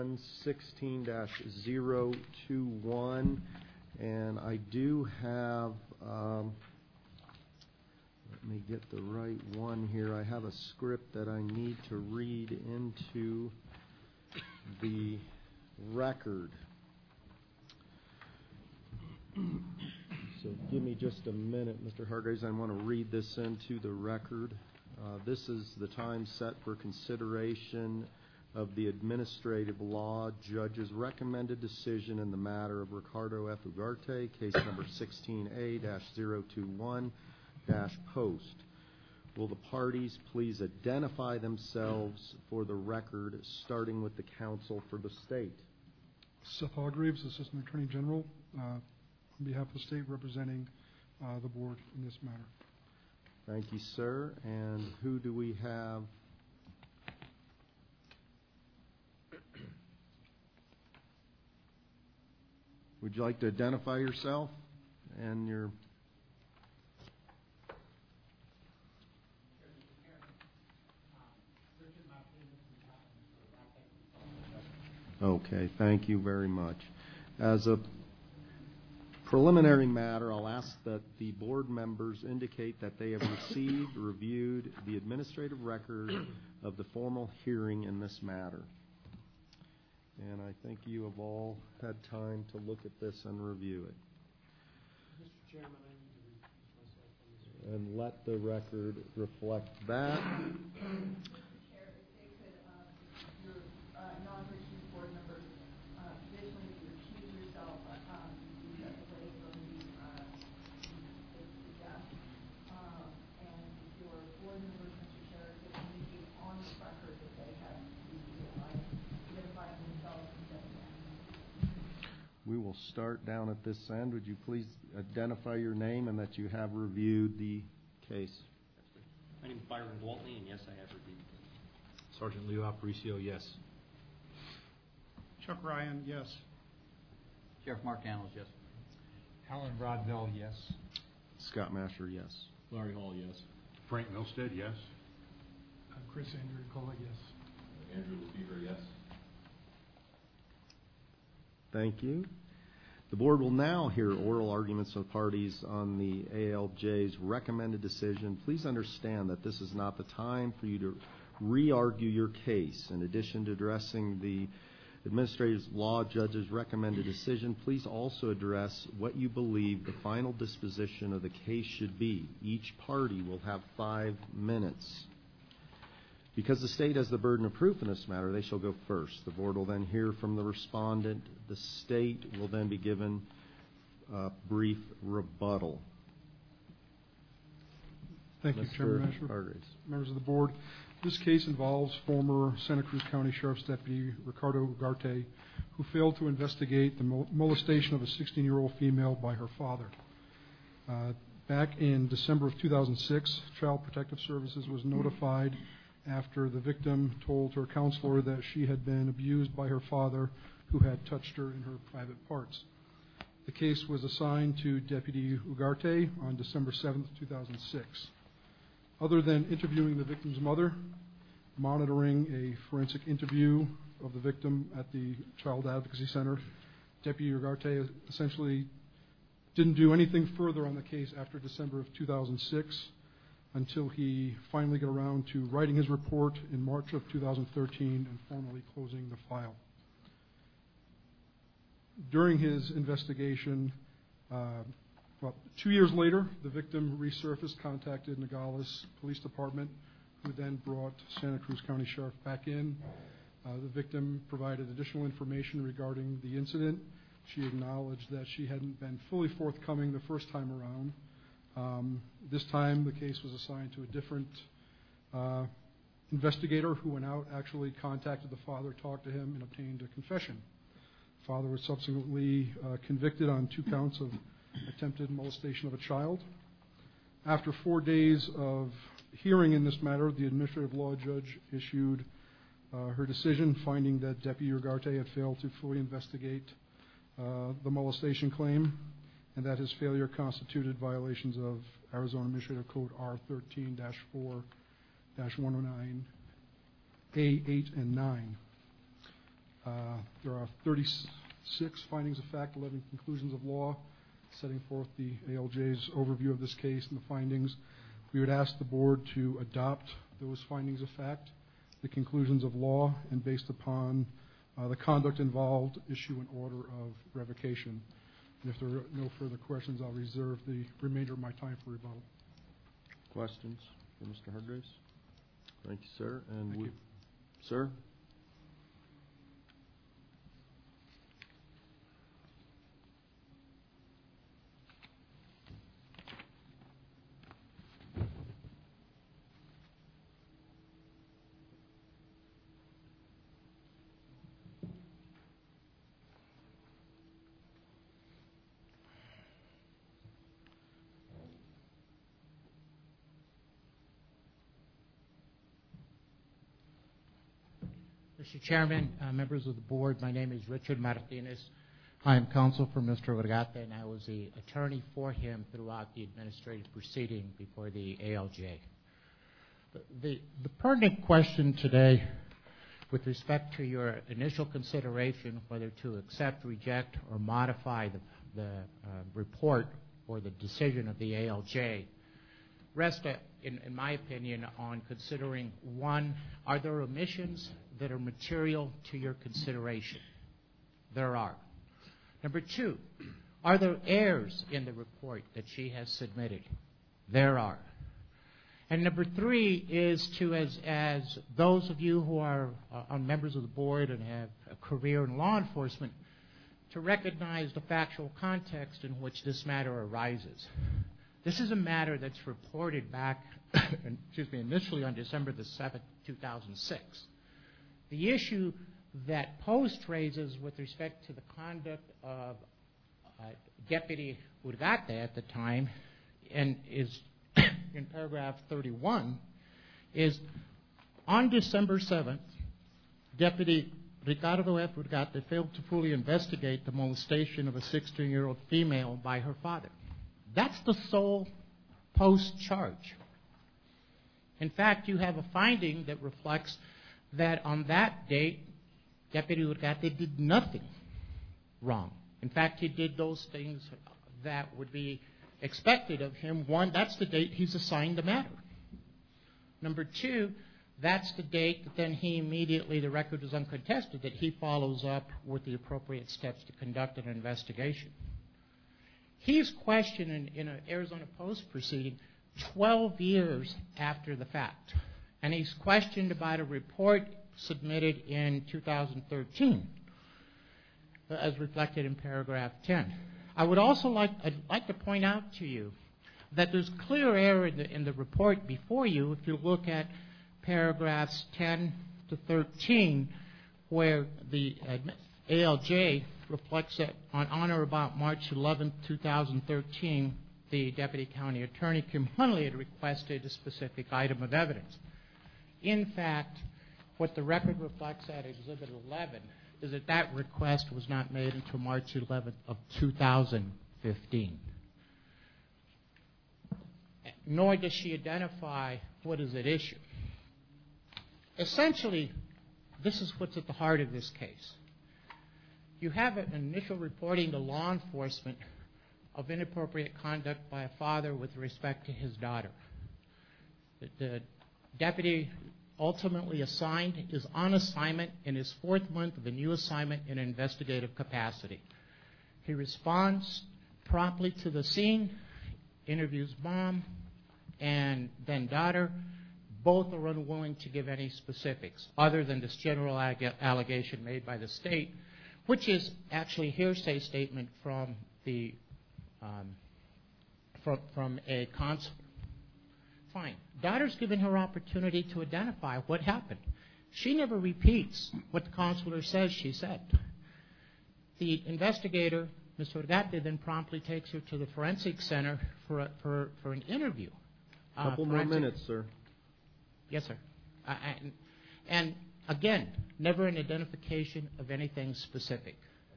116-021, and I do have, let me get the right one here. I have a script that I need to read into the record. So give me just a minute, Mr. Hargraves. I want to read this into the record. This is the time set for consideration of the administrative law judge's recommended decision in the matter of Ricardo F. Ugarte, case number 16A-021-Post. Will the parties please identify themselves for the record, starting with the counsel for the state? Seth Hargraves, Assistant Attorney General, on behalf of the state, representing the board in this matter. Thank you, sir. And who do we have? Would you like to identify yourself and your... Okay, thank you very much. As a preliminary matter, I'll ask that the board members indicate that they have received, reviewed the administrative record of the formal hearing in this matter. And I think you have all had time to look at this and review it. Mr. Chairman, I need to recuse myself on this. And let the record reflect that. We will start down at this end. Would you please identify your name and that you have reviewed the case? My name is Byron Waltley, and yes, I have reviewed it. Sergeant Leo Aparicio, yes. Chuck Ryan, yes. Sheriff Mark Daniels, yes. Alan Rodville, yes. Scott Masher, yes. Larry Hall, yes. Frank Milstead, yes. Chris Andrew Cola, yes. Andrew LeFever, yes. Thank you. The board will now hear oral arguments of parties on the ALJ's recommended decision. Please understand that this is not the time for you to re-argue your case. In addition to addressing the administrative law judge's recommended decision, please also address what you believe the final disposition of the case should be. Each party will have 5 minutes. Because the state has the burden of proof in this matter, they shall go first. The board will then hear from the respondent. The state will then be given a brief rebuttal. Thank you, Chairman Masher. Members of the board, this case involves former Santa Cruz County Sheriff's Deputy Ricardo Ugarte, who failed to investigate the molestation of a 16-year-old female by her father. Back in December of 2006, Child Protective Services was notified after the victim told her counselor that she had been abused by her father, who had touched her in her private parts. The case was assigned to Deputy Ugarte on December 7th, 2006. Other than interviewing the victim's mother, monitoring a forensic interview of the victim at the Child Advocacy Center, Deputy Ugarte essentially didn't do anything further on the case after December of 2006 until he finally got around to writing his report in March of 2013 and formally closing the file. During his investigation, 2 years later, the victim resurfaced, contacted Nogales Police Department, who then brought Santa Cruz County Sheriff back in. The victim provided additional information regarding the incident. She acknowledged that she hadn't been fully forthcoming the first time around. This time, the case was assigned to a different investigator who went out actually contacted the father, talked to him, and obtained a confession. The father was subsequently convicted on 2 counts of attempted molestation of a child. After 4 days of hearing in this matter, the administrative law judge issued her decision, finding that Deputy Ugarte had failed to fully investigate the molestation claim, and that his failure constituted violations of Arizona Administrative Code R13-4-109, A8 and 9. There are 36 findings of fact, 11 conclusions of law, setting forth the ALJ's overview of this case and the findings. We would ask the board to adopt those findings of fact, the conclusions of law, and based upon the conduct involved, issue an order of revocation. And if there are no further questions, I'll reserve the remainder of my time for rebuttal. Questions for Mr. Hargraves? Thank you, sir. And Thank you. Sir? Mr. Chairman, members of the board, my name is Richard Martinez. I am counsel for Mr. Ugarte, and I was the attorney for him throughout the administrative proceeding before the ALJ. The pertinent question today, with respect to your initial consideration whether to accept, reject, or modify the report or the decision of the ALJ, rests, in my opinion, on considering, one, are there omissions that are material to your consideration? There are. Number two, are there errors in the report that she has submitted? There are. And number three is to, as those of you who are members of the board and have a career in law enforcement, to recognize the factual context in which this matter arises. This is a matter that's reported back, initially on December the 7th, 2006. The issue that Post raises with respect to the conduct of Deputy Ugarte at the time, and is in paragraph 31, is on December 7th, Deputy Ricardo F. Ugarte failed to fully investigate the molestation of a 16-year-old female by her father. That's the sole Post charge. In fact, you have a finding that reflects that on that date, Deputy Ugarte did nothing wrong. In fact, he did those things that would be expected of him. One, that's the date he's assigned the matter. Number two, that's the date that then he immediately, the record is uncontested, that he follows up with the appropriate steps to conduct an investigation. He's questioned in an Arizona Post proceeding 12 years after the fact. And he's questioned about a report submitted in 2013, as reflected in paragraph 10. I would also like to point out to you that there's clear error in the report before you if you look at paragraphs 10 to 13, where the ALJ reflects that on or about March 11, 2013, the Deputy County Attorney, Kim Hunley, had requested a specific item of evidence. In fact, what the record reflects at Exhibit 11 is that that request was not made until March 11th of 2015. Nor does she identify what is at issue. Essentially, this is what's at the heart of this case. You have an initial reporting to law enforcement of inappropriate conduct by a father with respect to his daughter. The deputy ultimately assigned is on assignment in his 4th month of a new assignment in investigative capacity. He responds promptly to the scene, interviews mom and then daughter. Both are unwilling to give any specifics other than this general allegation made by the state, which is actually a hearsay statement from the from a consul. Fine. Daughter's given her opportunity to identify what happened. She never repeats what the counselor says she said. The investigator, Ms. Urgate, then promptly takes her to the forensic center for an interview. Couple more minutes, sir. Yes, sir. And again, never an identification of anything specific.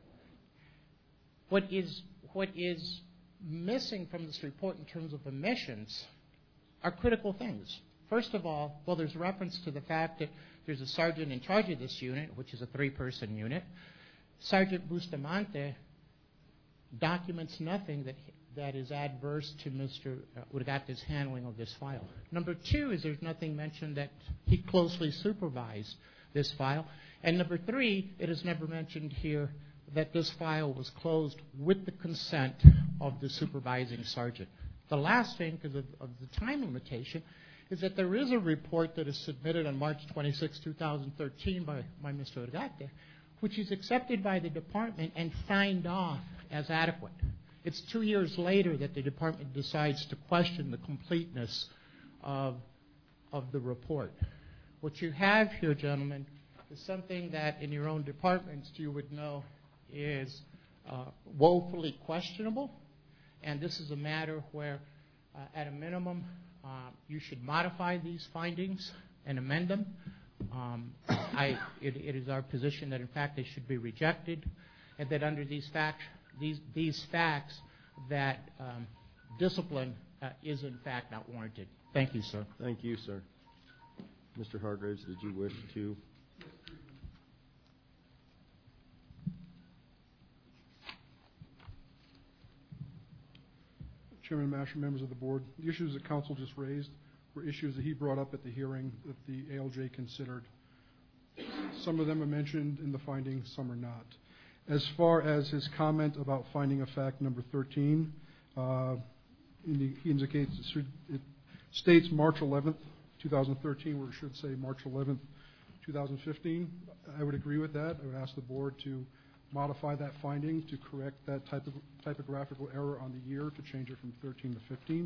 What is missing from this report in terms of omissions are critical things. First of all, well, there's reference to the fact that there's a sergeant in charge of this unit, which is a 3-person unit. Sergeant Bustamante documents nothing that is adverse to Mr. Urgate's handling of this file. Number 2 is there's nothing mentioned that he closely supervised this file. And number 3, it is never mentioned here that this file was closed with the consent of the supervising sergeant. The last thing, because of the time limitation, is that there is a report that is submitted on March 26, 2013 by Mr. Urgate, which is accepted by the department and signed off as adequate. It's 2 years later that the department decides to question the completeness of the report. What you have here, gentlemen, is something that in your own departments you would know is woefully questionable, and this is a matter where, at a minimum, you should modify these findings and amend them. It is our position that, in fact, they should be rejected, and that under these facts, that discipline is, in fact, not warranted. Thank you, sir. Thank you, sir. Mr. Hargraves, did you wish to? Chairman Masher, members of the board, the issues that counsel just raised were issues that he brought up at the hearing that the ALJ considered. Some of them are mentioned in the findings, some are not. As far as his comment about finding of fact number 13, he indicates it states March 11th, 2013, where it should say March 11th, 2015. I would agree with that. I would ask the board to modify that finding to correct that typographical error on the year to change it from 13 to 15.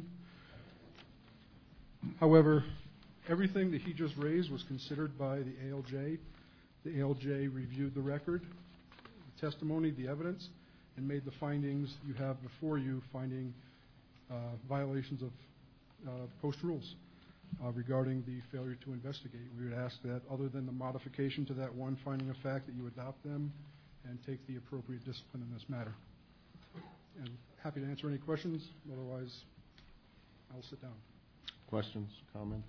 However, everything that he just raised was considered by the ALJ. The ALJ reviewed the record, the testimony, the evidence, and made the findings you have before you, finding violations of post rules regarding the failure to investigate. We would ask that, other than the modification to that one finding of fact, that you adopt them and take the appropriate discipline in this matter. And happy to answer any questions. Otherwise, I'll sit down. Questions, comments?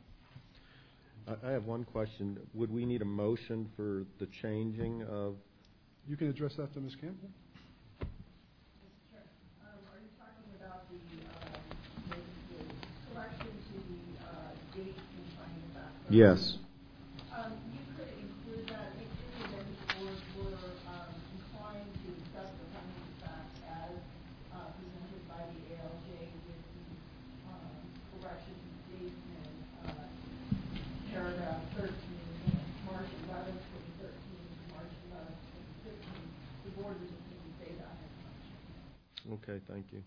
I have one question. Would we need a motion for the changing of? You can address that to Ms. Campbell. Mr. Chair, are you talking about the correction to the date in finding of fact? Yes. You could include that if the board were inclined to accept the finding of fact as presented by the ALJ with the correction to the date in paragraph 13, March 11th, 2013, March 11th, 2015. The board would just simply say that. Okay, thank you.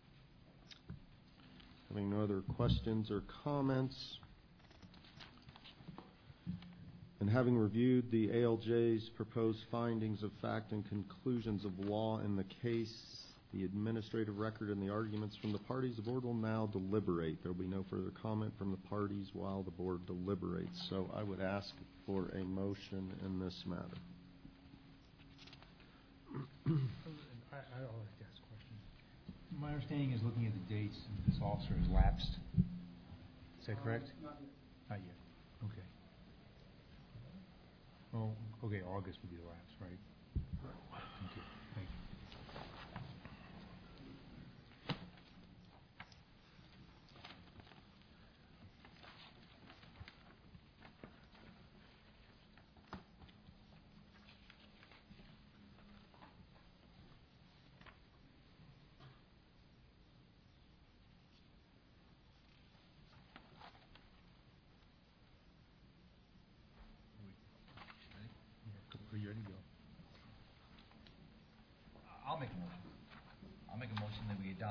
Having no other questions or comments, and having reviewed the ALJ's proposed findings of fact and conclusions of law in the case, the administrative record, and the arguments from the parties, the board will now deliberate. There will be no further comment from the parties while the board deliberates. So I would ask for a motion in this matter. I'd like to ask a question. My understanding is, looking at the dates, this officer has lapsed. Is that correct? Not yet. Not yet. Okay. Well, okay, August would be the lapse, right? Thank you. Thank you. Are you ready to go?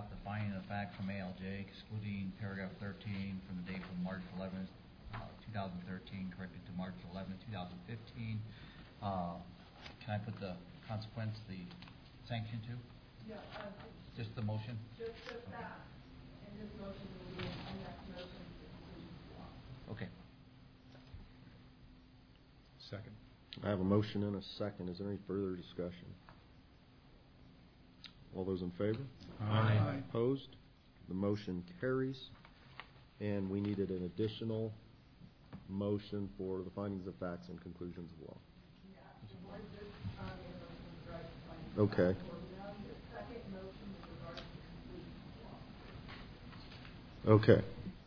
adopt the finding of fact from ALJ, excluding paragraph 13 from the date from March 11th, 2013, corrected to March 11th, 2015. Can I put the consequence, the sanction to? Yeah. Just the motion? Just that. And this motion will be a next motion to the conclusion of law. Okay. Second. I have a motion and a second. Is there any further discussion? All those in favor? Aye. Opposed? The motion carries. And we needed an additional motion for the findings of facts and conclusions of law. Okay. Okay.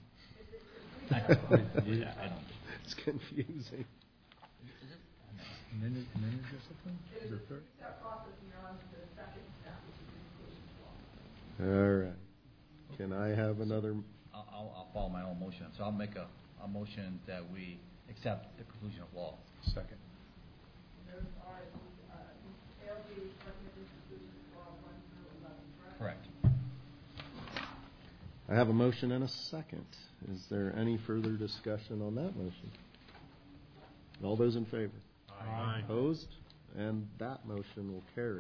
It's confusing. And then discipline? Is it third? All right. Can I have another? I'll follow my own motion. So I'll make a motion that we accept the conclusion of law. Second. Correct. I have a motion and a second. Is there any further discussion on that motion? All those in favor? Aye. Opposed? And that motion will carry.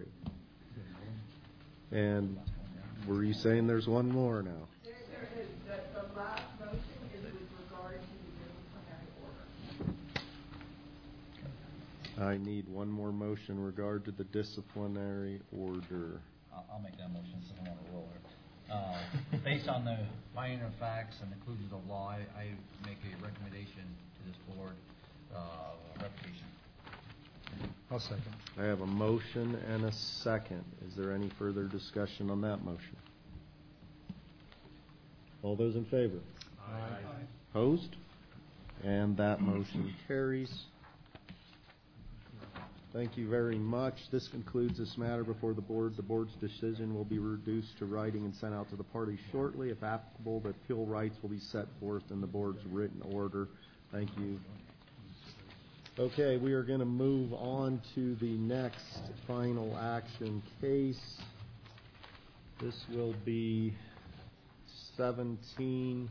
And were you saying there's one more now? There is. The last motion is with regard to the disciplinary order. I need one more motion in regard to the disciplinary order. I'll make that motion since I'm on a roll here. Based on the finding of facts and conclusions of law, I make a recommendation to this board revocation. I'll second. I have a motion and a second. Is there any further discussion on that motion? All those in favor? Aye. Opposed? And that motion carries. Thank you very much. This concludes this matter before the board. The board's decision will be reduced to writing and sent out to the parties shortly. If applicable, the appeal rights will be set forth in the board's written order. Thank you. Okay, we are going to move on to the next final action case. This will be 17-160,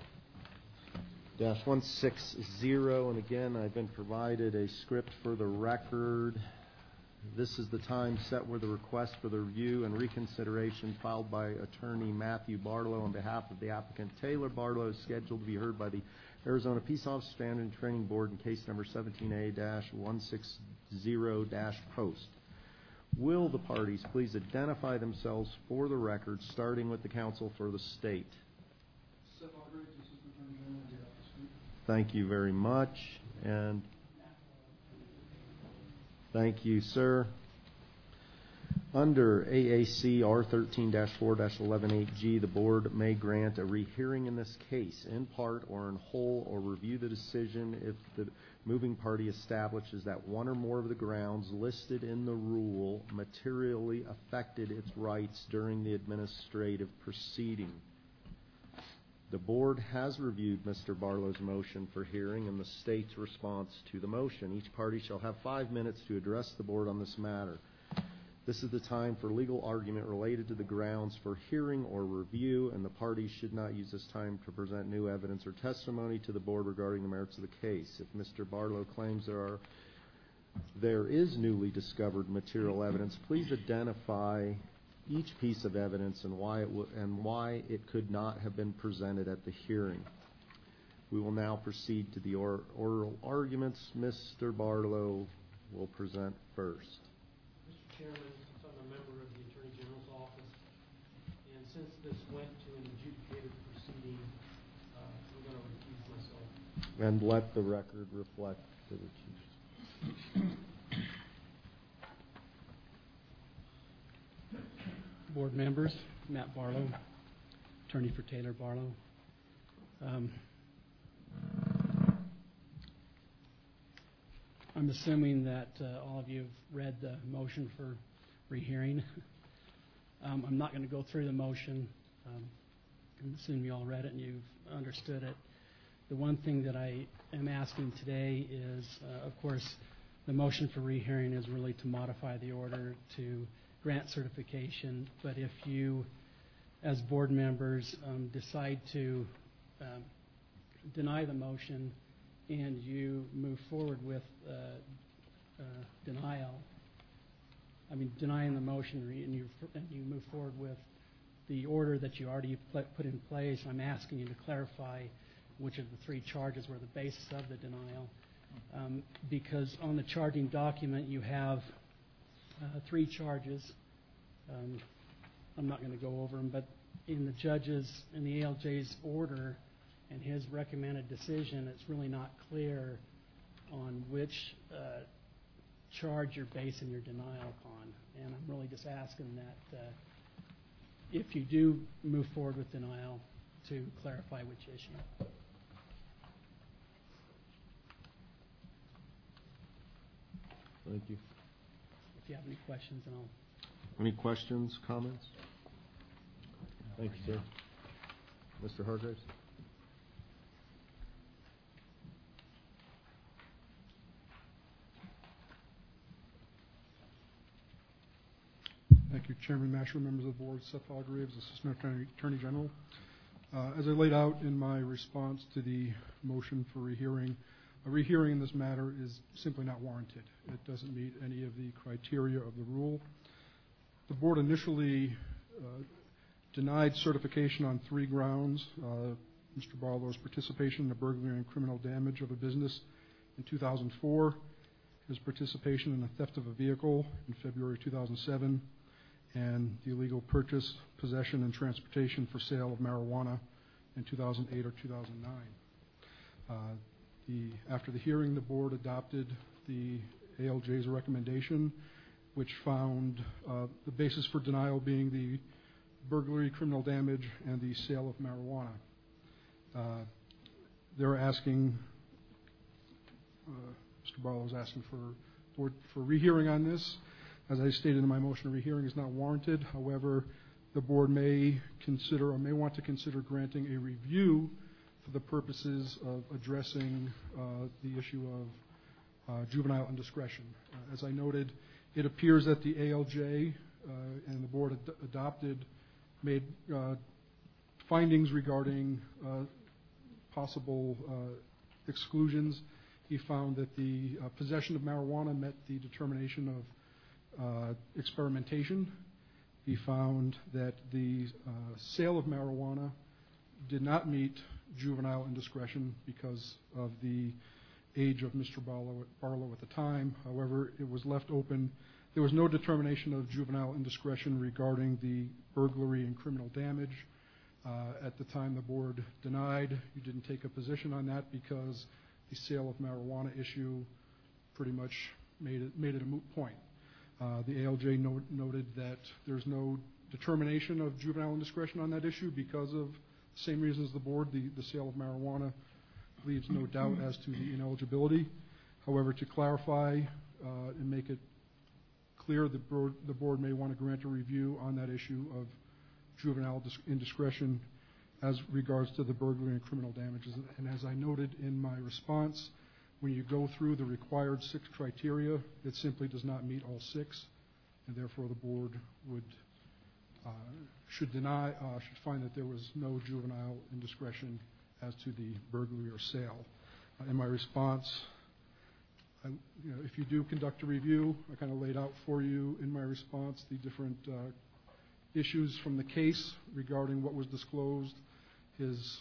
and again, I've been provided a script for the record. This is the time set where the request for the review and reconsideration filed by attorney Matthew Barlow on behalf of the applicant Taylor Barlow is scheduled to be heard by the Arizona Peace Officer Standard and Training Board in case number 17A-160-Post. Will the parties please identify themselves for the record, starting with the counsel for the state? Thank you very much. And thank you, sir. Under AAC R13-4-118G, the board may grant a rehearing in this case, in part or in whole, or review the decision if the moving party establishes that one or more of the grounds listed in the rule materially affected its rights during the administrative proceeding. The board has reviewed Mr. Barlow's motion for hearing and the state's response to the motion. Each party shall have 5 minutes to address the board on this matter. This is the time for legal argument related to the grounds for hearing or review, and the parties should not use this time to present new evidence or testimony to the board regarding the merits of the case. If Mr. Barlow claims there is newly discovered material evidence, please identify each piece of evidence and why it could not have been presented at the hearing. We will now proceed to the oral arguments. Mr. Barlow will present first. Mr. Chairman, since I'm a member of the Attorney General's office, and since this went to an adjudicated proceeding, I'm going to recuse myself. And let the record reflect the recusal. Board members, Matt Barlow, attorney for Taylor Barlow. I'm assuming that all of you have read the motion for rehearing. I'm not going to go through the motion. I assume you all read it and you've understood it. The one thing that I am asking today is, of course, the motion for rehearing is really to modify the order to grant certification, but if you as board members, decide to deny the motion and you move forward with denying the motion and you move forward with the order that you already put in place, I'm asking you to clarify which of the three charges were the basis of the denial. Because on the charging document you have three charges. I'm not going to go over them, but in the ALJ's order and his recommended decision, it's really not clear on which charge you're basing your denial upon. And I'm really just asking that if you do move forward with denial, to clarify which issue. Thank you. If you have any questions, then I'll... Any questions, comments? Thank you, sir. Mr. Hargraves? Thank you, Chairman Masher, members of the board. Seth Hargraves, Assistant Attorney General. As I laid out in my response to the motion for rehearing, a rehearing in this matter is simply not warranted. It doesn't meet any of the criteria of the rule. The board initially denied certification on three grounds. Mr. Barlow's participation in the burglary and criminal damage of a business in 2004, his participation in the theft of a vehicle in February 2007, and the illegal purchase, possession, and transportation for sale of marijuana in 2008 or 2009. After the hearing, the board adopted the ALJ's recommendation, which found the basis for denial being the burglary, criminal damage, and the sale of marijuana. They're asking, Mr. Barlow is asking for rehearing on this. As I stated in my motion, a rehearing is not warranted. However, the board may consider or may want to consider granting a review for the purposes of addressing the issue of juvenile indiscretion. As I noted, it appears that the ALJ and the board made findings regarding possible exclusions. He found that the possession of marijuana met the determination of experimentation. He found that the sale of marijuana did not meet juvenile indiscretion because of the age of Mr. Barlow at the time. However, it was left open. There was no determination of juvenile indiscretion regarding the burglary and criminal damage. At the time the board denied, you didn't take a position on that because the sale of marijuana issue pretty much made it a moot point. The ALJ noted that there's no determination of juvenile indiscretion on that issue because of the same reasons as the board. The sale of marijuana leaves no doubt as to the ineligibility. However, to clarify and make it clear, the board may want to grant a review on that issue of juvenile indiscretion as regards to the burglary and criminal damages. And as I noted in my response, when you go through the required 6 criteria, it simply does not meet all 6, and therefore the board should find that there was no juvenile indiscretion as to the burglary or sale. In my response, if you do conduct a review, I kind of laid out for you in my response the different issues from the case regarding what was disclosed, his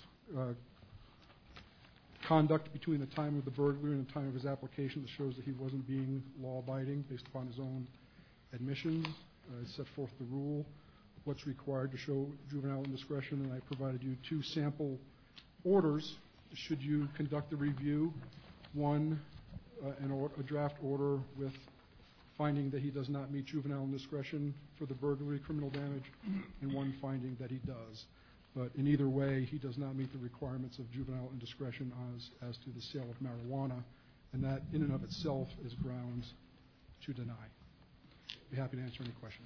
conduct between the time of the burglary and the time of his application that shows that he wasn't being law-abiding based upon his own admissions. I set forth the rule, what's required to show juvenile indiscretion, and I provided you 2 sample orders should you conduct a review. One, a draft order with finding that he does not meet juvenile indiscretion for the burglary, criminal damage, and one finding that he does. But in either way, he does not meet the requirements of juvenile indiscretion as to the sale of marijuana, and that in and of itself is grounds to deny. I'd be happy to answer any questions.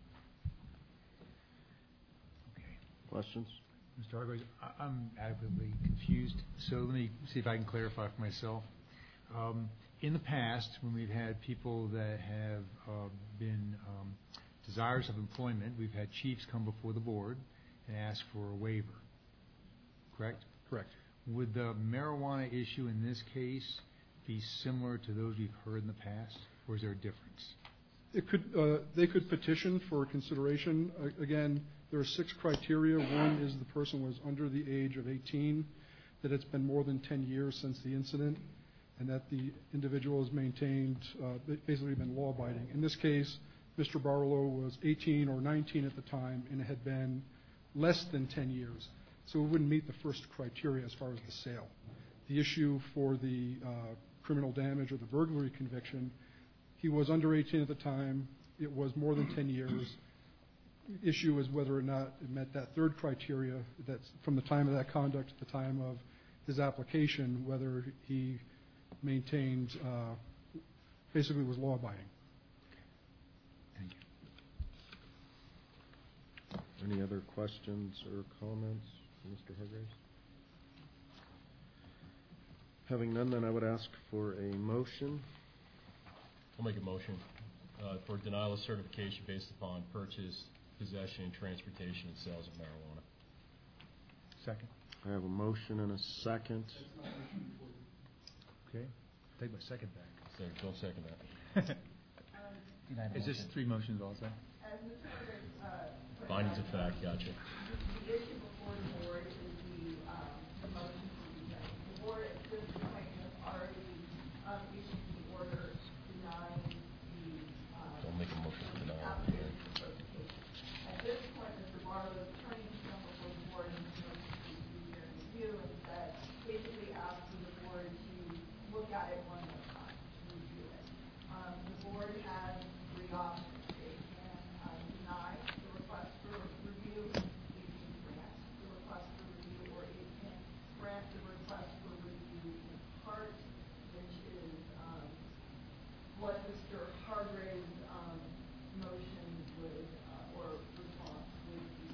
Okay. Questions? Mr. Hargraves, I'm adequately confused, so let me see if I can clarify for myself. In the past, when we've had people that have been desirous of employment, we've had chiefs come before the board and ask for a waiver, correct? Correct. Would the marijuana issue in this case be similar to those we've heard in the past, or is there a difference? They could petition for consideration. Again, there are 6 criteria. One is the person was under the age of 18, that it's been more than 10 years since the incident, and that the individual has maintained, basically been law-abiding. In this case, Mr. Barlow was 18 or 19 at the time, and it had been less than 10 years. So it wouldn't meet the first criteria as far as the sale. The issue for the criminal damage or the burglary conviction, he was under 18 at the time. It was more than 10 years. The issue is whether or not it met that third criteria, that's from the time of that conduct to the time of his application, whether he maintained, basically was law-abiding. Thank you. Any other questions or comments, Mr. Hargraves? Having none, then I would ask for a motion. I'll make a motion for denial of certification based upon purchase, possession, and transportation and sales of marijuana. Second. I have a motion and a second. Okay. Take my second back. Don't second that. Is this 3 motions also? Findings of fact, gotcha. The issue before the board is the motion for reject. The board at this point has already issued the order denying the Don't make a motion for denial. application for certification. At this point, Mr. Barlow's attorney has come before the board and review and said, basically asking the board to look at it one more time, to review it. The board has 3 options. They can deny the request for review, it can grant the request for review, or it can grant the request for review in part, which is what Mr. Hargrave's motion would, or response would be.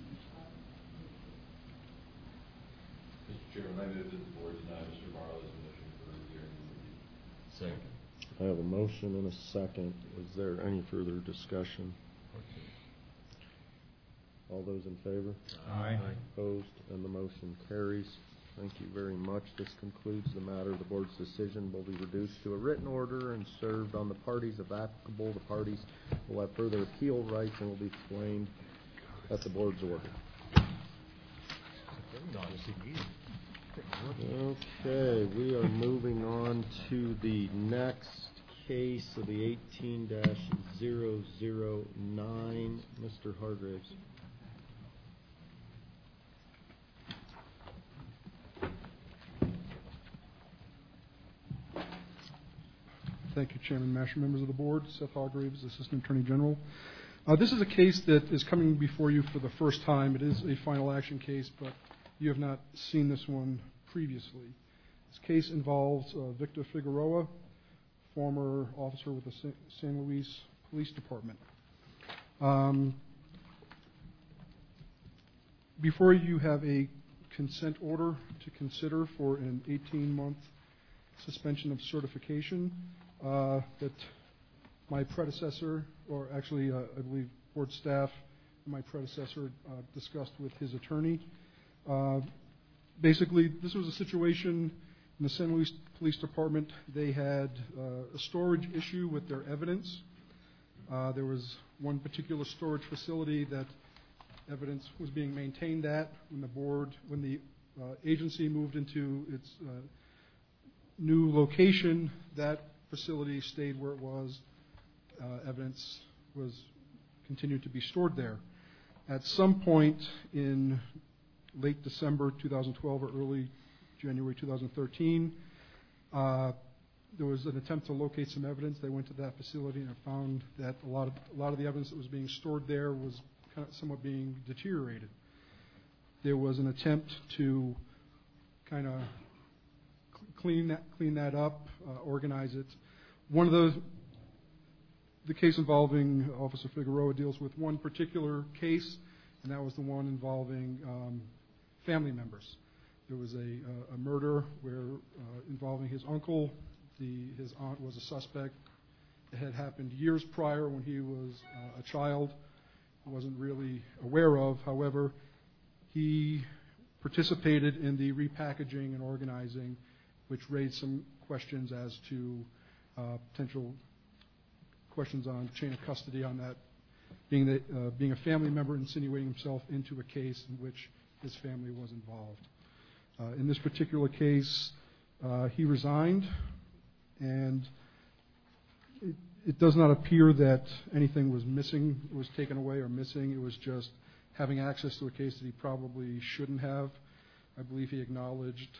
Mr. Chairman, I move that the board deny Mr. Barlow's motion for hearing and review. Second. I have a motion and a second. Is there any further discussion? All those in favor? Aye. Opposed? And the motion carries. Thank you very much. This concludes the matter. The board's decision will be reduced to a written order and served on the parties. If applicable, the parties will have further appeal rights and will be explained at the board's order. Okay, we are moving on to the next case of the 18-009. Mr. Hargraves. Thank you, Chairman, Masher, members of the board. Seth Hargraves, Assistant Attorney General. This is a case that is coming before you for the first time. It is a final action case, but you have not seen this one previously. This case involves Victor Figueroa, former officer with the San Luis Police Department. Before you have a consent order to consider for an 18-month suspension of certification that my predecessor, or actually I believe board staff and my predecessor discussed with his attorney. Basically, this was a situation in the San Luis Police Department. They had a storage issue with their evidence. There was one particular storage facility that evidence was being maintained at. When the agency moved into its new location, that facility stayed where it was. Evidence was continued to be stored there. At some point in late December 2012 or early January 2013, there was an attempt to locate some evidence. They went to that facility and found that a lot of the evidence that was being stored there was kind of somewhat being deteriorated. There was an attempt to kind of clean that up, organize it. One of the case involving Officer Figueroa deals with one particular case, and that was the one involving family members. There was a murder involving his uncle. His aunt was a suspect. It had happened years prior when he was a child. He wasn't really aware of. However, He participated in the repackaging and organizing, which raised some questions as to potential questions on chain of custody on that, being a family member, insinuating himself into a case in which his family was involved. In this particular case, he resigned, and it does not appear that anything was missing, was taken away or missing. It was just having access to a case that he probably shouldn't have. I believe he acknowledged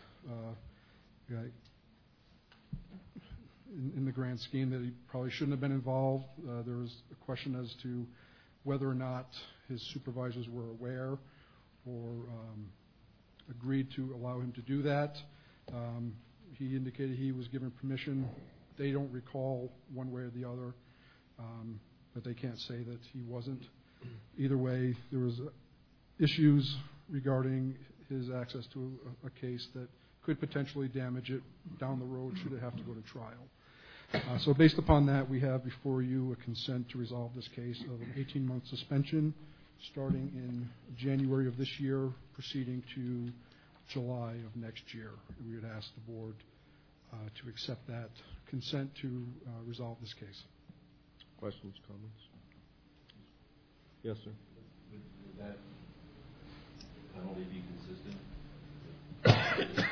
in the grand scheme that he probably shouldn't have been involved. There was a question as to whether or not his supervisors were aware or agreed to allow him to do that. He indicated he was given permission. They don't recall one way or the other, but they can't say that he wasn't. Either way, there was issues regarding his access to a case that could potentially damage it down the road should it have to go to trial. So based upon that, we have before you a consent to resolve this case of an 18-month suspension starting in January of this year, proceeding to July of next year. We would ask the board to accept that consent to resolve this case. Questions, comments? Yes, sir. Would that penalty be consistent?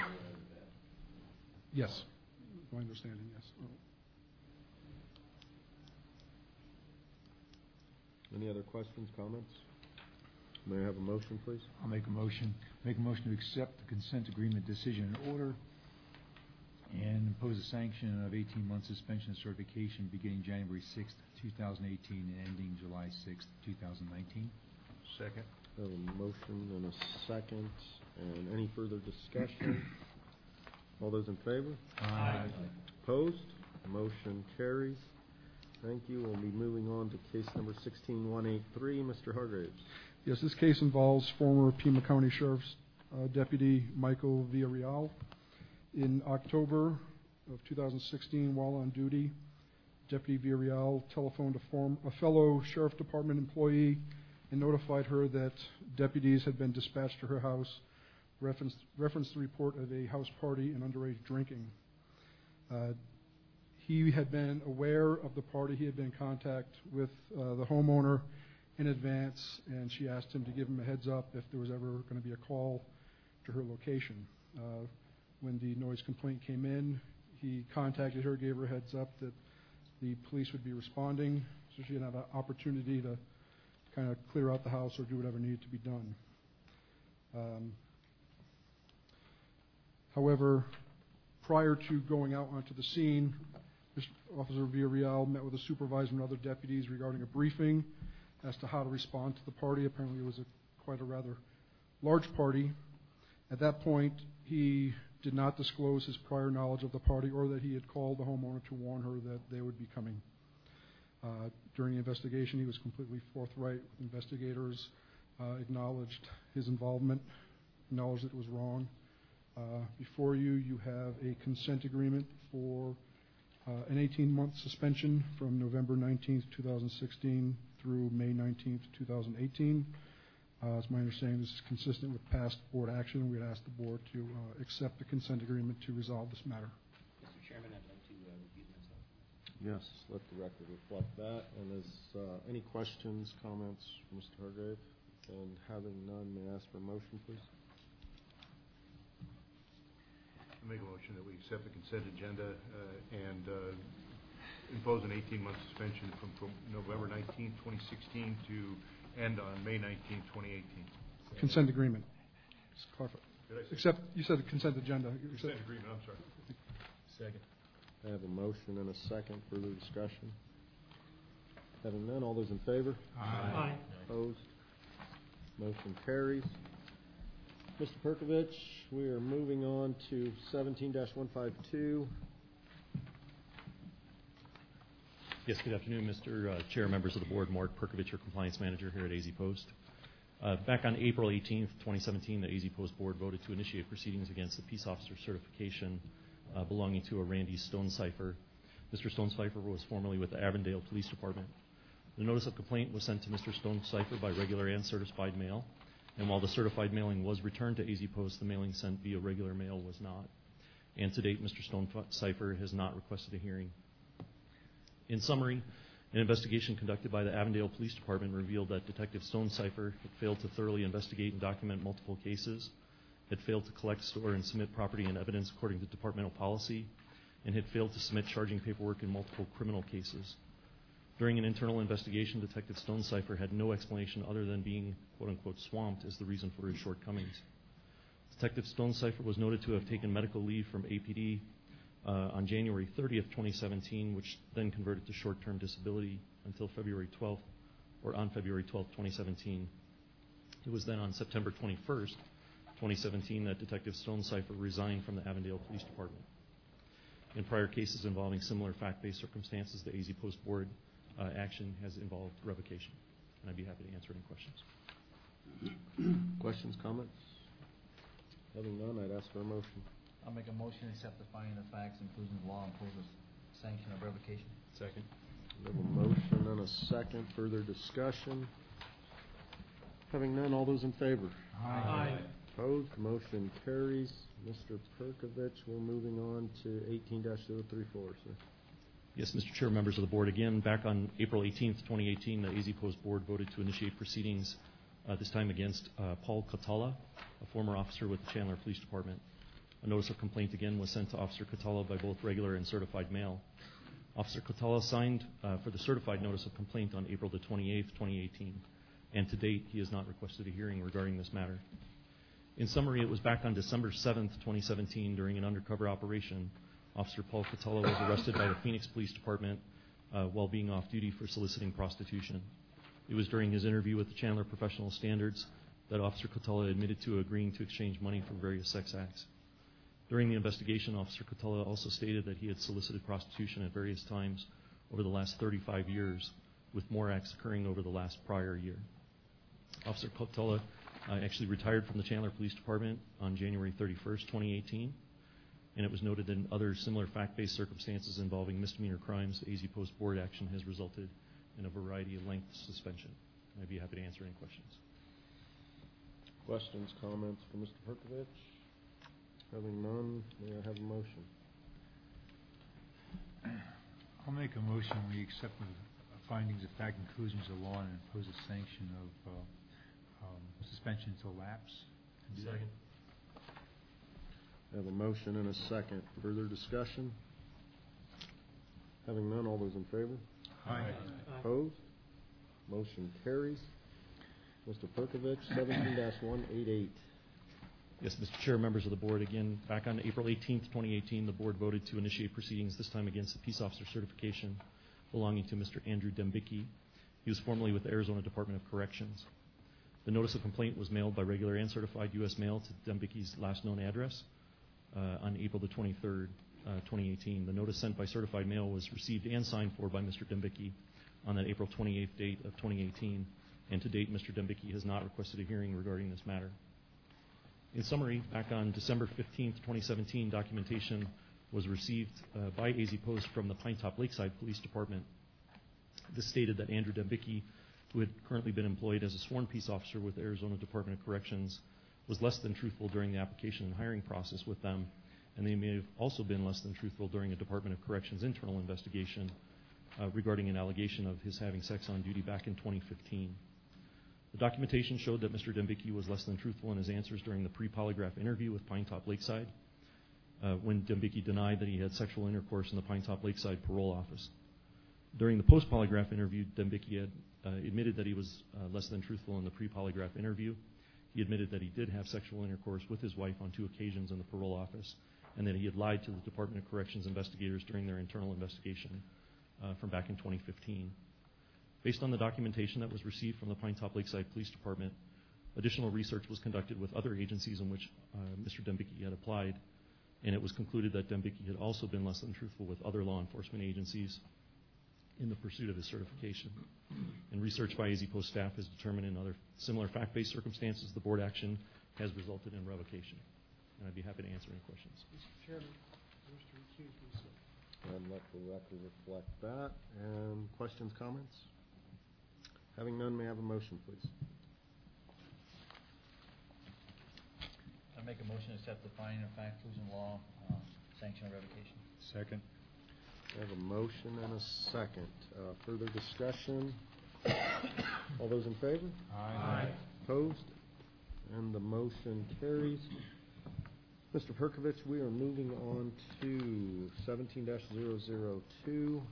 Yes. My understanding, yes. Any other questions, comments? May I have a motion, please? I'll make a motion. Make a motion to accept the consent agreement decision and order and impose a sanction of 18-month suspension of certification beginning January 6th, 2018 and ending July 6th, 2019. Second. I have a motion and a second. And any further discussion? All those in favor? Aye. Opposed? Motion carries. Thank you. We'll be moving on to case number 16183. Mr. Hargraves. Yes, this case involves former Pima County Sheriff's Deputy Michael Villarreal. In October of 2016, while on duty, Deputy Villarreal telephoned a fellow Sheriff Department employee and notified her that deputies had been dispatched to her house, referenced the report of a house party and underage drinking. He had been aware of the party. He had been in contact with the homeowner in advance, and she asked him to give him a heads up if there was ever going to be a call to her location. When the noise complaint came in, he contacted her, gave her a heads up that the police would be responding, so she had an opportunity to kind of clear out the house or do whatever needed to be done. However, prior to going out onto the scene, Officer Villarreal met with a supervisor and other deputies regarding a briefing as to how to respond to the party. Apparently it was quite a rather large party. At that point, he did not disclose his prior knowledge of the party or that he had called the homeowner to warn her that they would be coming. During the investigation, he was completely forthright with investigators, acknowledged his involvement, acknowledged that it was wrong. Before you, you have a consent agreement for an 18-month suspension from November 19th, 2016 through May 19th, 2018. It's my understanding this is consistent with past board action. We'd ask the board to accept the consent agreement to resolve this matter. Mr. Chairman, I'd like to recuse myself. Yes, let the record reflect that. And is any questions, comments from Mr. Hargrave? And having none, may I ask for a motion, please? I make a motion that we accept the consent agenda and impose an 18-month suspension from November 19th, 2016 to end on May 19th, 2018. Consent agreement. Just clarify. Did I say? Except you said the consent agenda. Consent agreement, I'm sorry. Second. I have a motion and a second. Further discussion? Having none, all those in favor? Aye. Opposed? Motion carries. Mr. Perkovich, we are moving on to 17-152. Yes, good afternoon, Mr. Chair, members of the board. Mark Perkovich, your compliance manager here at AZ Post. Back on April 18th, 2017, the AZ Post board voted to initiate proceedings against the peace officer certification belonging to a Randy Stonecipher. Mr. Stonecipher was formerly with the Avondale Police Department. The notice of complaint was sent to Mr. Stonecipher by regular and certified mail. And while the certified mailing was returned to AZ Post, the mailing sent via regular mail was not. And to date, Mr. Stonecipher has not requested a hearing. In summary, an investigation conducted by the Avondale Police Department revealed that Detective Stonecipher had failed to thoroughly investigate and document multiple cases, had failed to collect, store, and submit property and evidence according to departmental policy, and had failed to submit charging paperwork in multiple criminal cases. During an internal investigation, Detective Stonecipher had no explanation other than being, quote-unquote, swamped as the reason for his shortcomings. Detective Stonecipher was noted to have taken medical leave from APD on January 30th, 2017, which then converted to short-term disability until February 12th, or on February 12th, 2017. It was then on September 21st, 2017, that Detective Stonecipher resigned from the Avondale Police Department. In prior cases involving similar fact-based circumstances, the AZ Post Board action has involved revocation. And I'd be happy to answer any questions. Questions, comments? Having none, I'd ask for a motion. I'll make a motion to accept the finding of facts, inclusion of law, and impose a sanction of revocation. Second. We have a motion and a second. Further discussion? Having none, all those in favor? Aye. Opposed? Motion carries. Mr. Perkovich, we're moving on to 18-034, sir. Yes, Mr. Chair, members of the board, again, back on April 18th, 2018, the AZ Post Board voted to initiate proceedings, this time against Paul Catala, a former officer with the Chandler Police Department. A notice of complaint again was sent to Officer Catala by both regular and certified mail. Officer Catala signed for the certified notice of complaint on April the 28th, 2018, and to date he has not requested a hearing regarding this matter. In summary, it was back on December 7th, 2017, during an undercover operation, Officer Paul Catala was arrested by the Phoenix Police Department while being off duty for soliciting prostitution. It was during his interview with the Chandler Professional Standards that Officer Catala admitted to agreeing to exchange money for various sex acts. During the investigation, Officer Catala also stated that he had solicited prostitution at various times over the last 35 years, with more acts occurring over the last prior year. Officer Catala actually retired from the Chandler Police Department on January 31st, 2018, and it was noted that in other similar fact-based circumstances involving misdemeanor crimes, the AZ Post Board action has resulted in a variety of length suspension. I'd be happy to answer any questions. Questions, comments for Mr. Perkovich? Having none, may I have a motion? I'll make a motion we accept the findings of fact and conclusions of law and impose a sanction of suspension until lapse. Second. I have a motion and a second. Further discussion? Having none, all those in favor? Aye. Opposed? Motion carries. Mr. Perkovich, 17-188. Yes, Mr. Chair, members of the board, again, back on April 18th, 2018, the board voted to initiate proceedings, this time against the peace officer certification belonging to Mr. Andrew Dembicki. He was formerly with the Arizona Department of Corrections. The notice of complaint was mailed by regular and certified U.S. mail to Dembicki's last known address on April the 23rd, 2018. The notice sent by certified mail was received and signed for by Mr. Dembicki on that April 28th date of 2018, and to date, Mr. Dembicki has not requested a hearing regarding this matter. In summary, back on December 15th, 2017, documentation was received by AZ Post from the Pine Top Lakeside Police Department. This stated that Andrew Dembicki, who had currently been employed as a sworn peace officer with the Arizona Department of Corrections, was less than truthful during the application and hiring process with them, and they may have also been less than truthful during a Department of Corrections internal investigation regarding an allegation of his having sex on duty back in 2015. The documentation showed that Mr. Dembicki was less than truthful in his answers during the pre-polygraph interview with Pine Top Lakeside, when Dembicki denied that he had sexual intercourse in the Pine Top Lakeside parole office. During the post-polygraph interview, Dembicki had admitted that he was less than truthful in the pre-polygraph interview. He admitted that he did have sexual intercourse with his wife on 2 occasions in the parole office, and that he had lied to the Department of Corrections investigators during their internal investigation from back in 2015. Based on the documentation that was received from the Pine Top Lakeside Police Department, additional research was conducted with other agencies in which Mr. Dembicki had applied, and it was concluded that Dembicki had also been less than truthful with other law enforcement agencies in the pursuit of his certification. And research by AZ Post staff has determined in other similar fact-based circumstances the board action has resulted in revocation. And I'd be happy to answer any questions. Mr. Chairman, I wish to recuse myself. And let the record reflect that. And questions, comments? Having none, may I have a motion, please? I make a motion to accept the finding of fact, inclusion law, sanction of revocation. Second. We have a motion and a second. Further discussion? All those in favor? Aye. Opposed? And the motion carries. Mr. Perkovich, we are moving on to 17-002.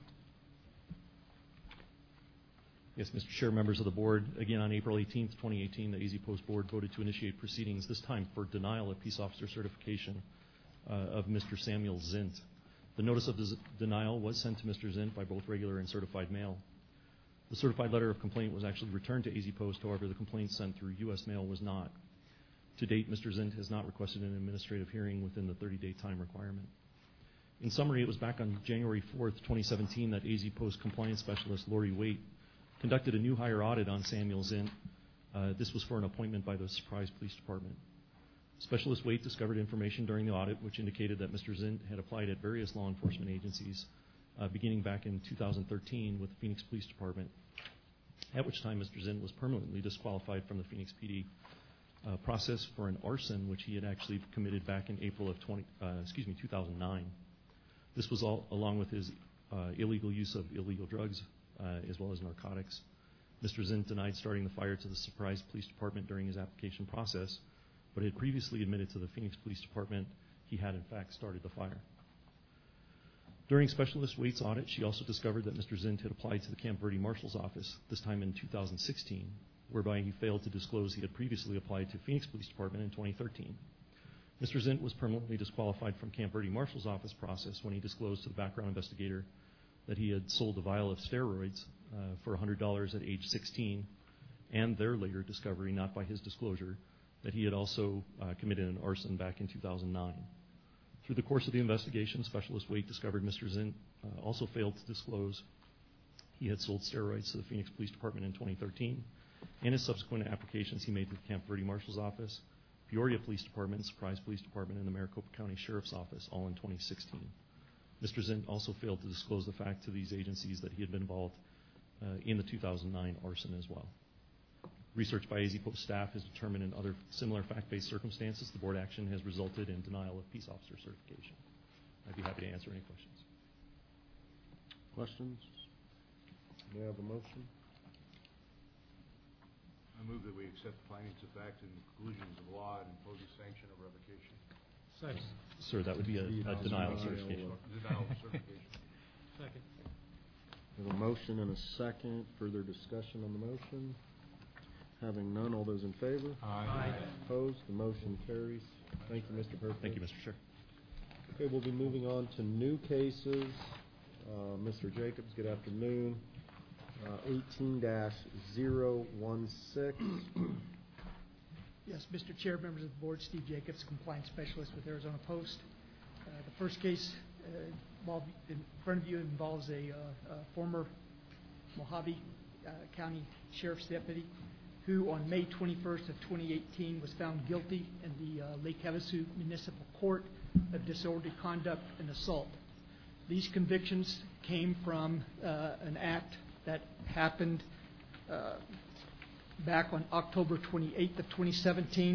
Yes, Mr. Chair, members of the board, again on April 18th, 2018, the AZ Post Board voted to initiate proceedings, this time for denial of peace officer certification of Mr. Samuel Zint. The notice of denial was sent to Mr. Zint by both regular and certified mail. The certified letter of complaint was actually returned to AZ Post, however, the complaint sent through U.S. mail was not. To date, Mr. Zint has not requested an administrative hearing within the 30-day time requirement. In summary, it was back on January 4th, 2017, that AZ Post compliance specialist Lori Waite conducted a new hire audit on Samuel Zint. This was for an appointment by the Surprise Police Department. Specialist Waite discovered information during the audit which indicated that Mr. Zint had applied at various law enforcement agencies beginning back in 2013 with the Phoenix Police Department, at which time Mr. Zint was permanently disqualified from the Phoenix PD process for an arson which he had actually committed back in April of 2009. This was all along with his illegal use of illegal drugs as well as narcotics. Mr. Zint denied starting the fire to the Surprise Police Department during his application process, but had previously admitted to the Phoenix Police Department he had in fact started the fire. During Specialist Waite's audit, she also discovered that Mr. Zint had applied to the Camp Verde Marshal's office, this time in 2016, whereby he failed to disclose he had previously applied to Phoenix Police Department in 2013. Mr. Zint was permanently disqualified from Camp Verde Marshal's office process when he disclosed to the background investigator that he had sold a vial of steroids for $100 at age 16, and their later discovery, not by his disclosure, that he had also committed an arson back in 2009. Through the course of the investigation, Specialist Waite discovered Mr. Zint also failed to disclose he had sold steroids to the Phoenix Police Department in 2013, and his subsequent applications he made to the Camp Verde Marshal's office, Peoria Police Department, Surprise Police Department, and the Maricopa County Sheriff's Office, all in 2016. Mr. Zint also failed to disclose the fact to these agencies that he had been involved in the 2009 arson as well. Research by AZ Post staff has determined in other similar fact-based circumstances the board action has resulted in denial of peace officer certification. I'd be happy to answer any questions. Questions? May I have a motion? I move that we accept the findings of fact and conclusions of law and impose a sanction of revocation. Second. Sir, that would be a denial of certification. Denial of certification. Second. We have a motion and a second. Further discussion on the motion? Having none, all those in favor? Aye. Opposed? The motion carries. Thank you, Mr. Perkins. Thank you, Mr. Chair. Okay, we'll be moving on to new cases. Mr. Jacobs, good afternoon. 18-016. Yes, Mr. Chair, members of the board, Steve Jacobs, compliance specialist with Arizona Post. The first case in front of you involves a former Mojave County Sheriff's deputy who on May 21st of 2018 was found guilty in the Lake Havasu Municipal Court of disorderly conduct and assault. These convictions came from an act that happened back on October 28th of 2017.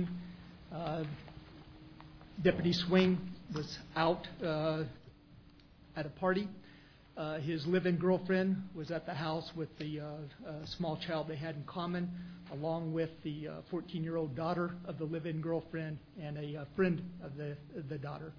Deputy Swing was out at a party. His live-in girlfriend was at the house with the small child they had in common, along with the 14-year-old daughter of the live-in girlfriend and a friend of the daughter.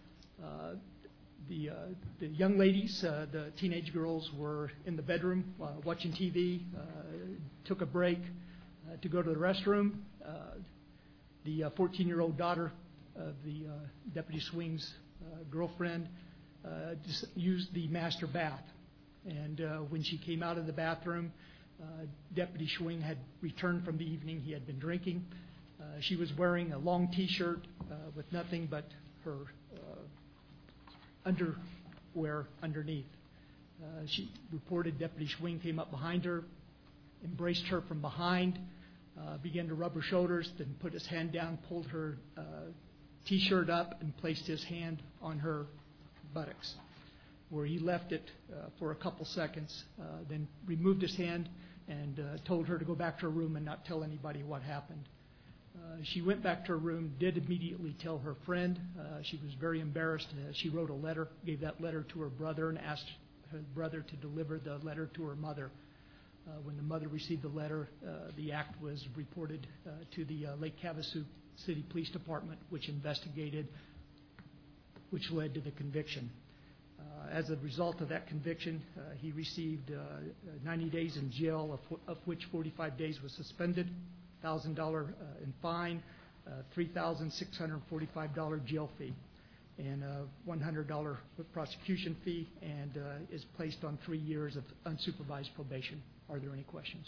The young ladies, the teenage girls, were in the bedroom watching TV, took a break to go to the restroom. The 14-year-old daughter of the Deputy Swing's girlfriend just used the master bath. And when she came out of the bathroom, Deputy Swing had returned from the evening he had been drinking. She was wearing a long T-shirt with nothing but her underwear underneath. She reported Deputy Swing came up behind her, embraced her from behind, began to rub her shoulders, then put his hand down, pulled her T-shirt up, and placed his hand on her buttocks, where he left it for a couple seconds, then removed his hand and told her to go back to her room and not tell anybody what happened. She went back to her room, did immediately tell her friend. She was very embarrassed. She wrote a letter, gave that letter to her brother, and asked her brother to deliver the letter to her mother. When the mother received the letter, the act was reported to the Lake Havasu City Police Department, which investigated, which led to the conviction. As a result of that conviction, he received 90 days in jail, of which 45 days was suspended, $1,000 in fine, $3,645 jail fee, and a $100 prosecution fee, and is placed on 3 years of unsupervised probation. Are there any questions?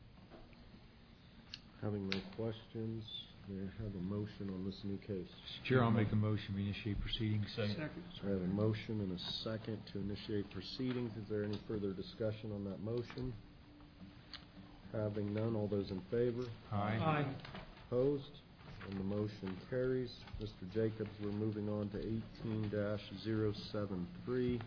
Having no questions, may I have a motion on this new case? Mr. Chair, I'll make a motion we initiate proceedings. Second. I have a motion and a second to initiate proceedings. Is there any further discussion on that motion? Having none, all those in favor? Aye. Aye. Opposed? And the motion carries. Mr. Jacobs, we're moving on to 18-073.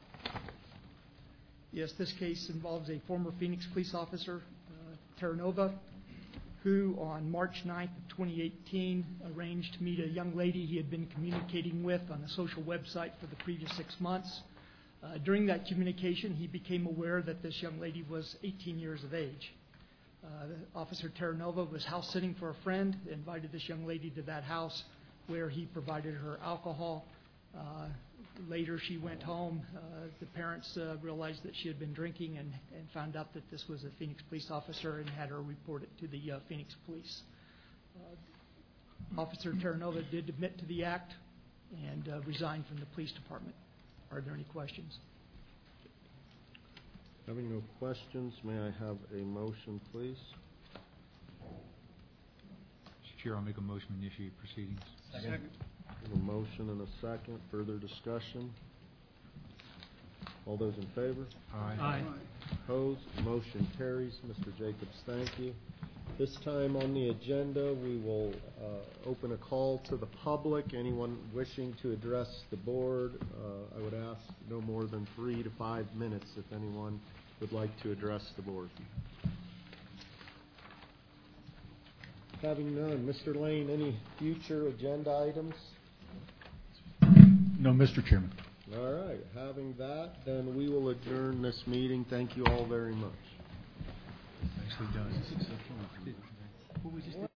Yes, this case involves a former Phoenix police officer, Terranova, who on March 9th of 2018 arranged to meet a young lady he had been communicating with on a social website for the previous 6 months. During that communication, he became aware that this young lady was 18 years of age. Officer Terranova was house sitting for a friend, invited this young lady to that house where he provided her alcohol. Later she went home. The parents realized that she had been drinking and found out that this was a Phoenix police officer and had her report it to the Phoenix police. Officer Terranova did admit to the act and resigned from the police department. Are there any questions? Having no questions, may I have a motion, please? Mr. Chair, I'll make a motion to initiate proceedings. Second. I have a motion and a second. Further discussion? All those in favor? Aye. Aye. Opposed? Motion carries. Mr. Jacobs, thank you. This time on the agenda, we will open a call to the public. Anyone wishing to address the board, I would ask no more than 3 to 5 minutes if anyone would like to address the board. Having none, Mr. Lane, any future agenda items? No, Mr. Chairman. All right. Having that, then we will adjourn this meeting. Thank you all very much. Nicely done.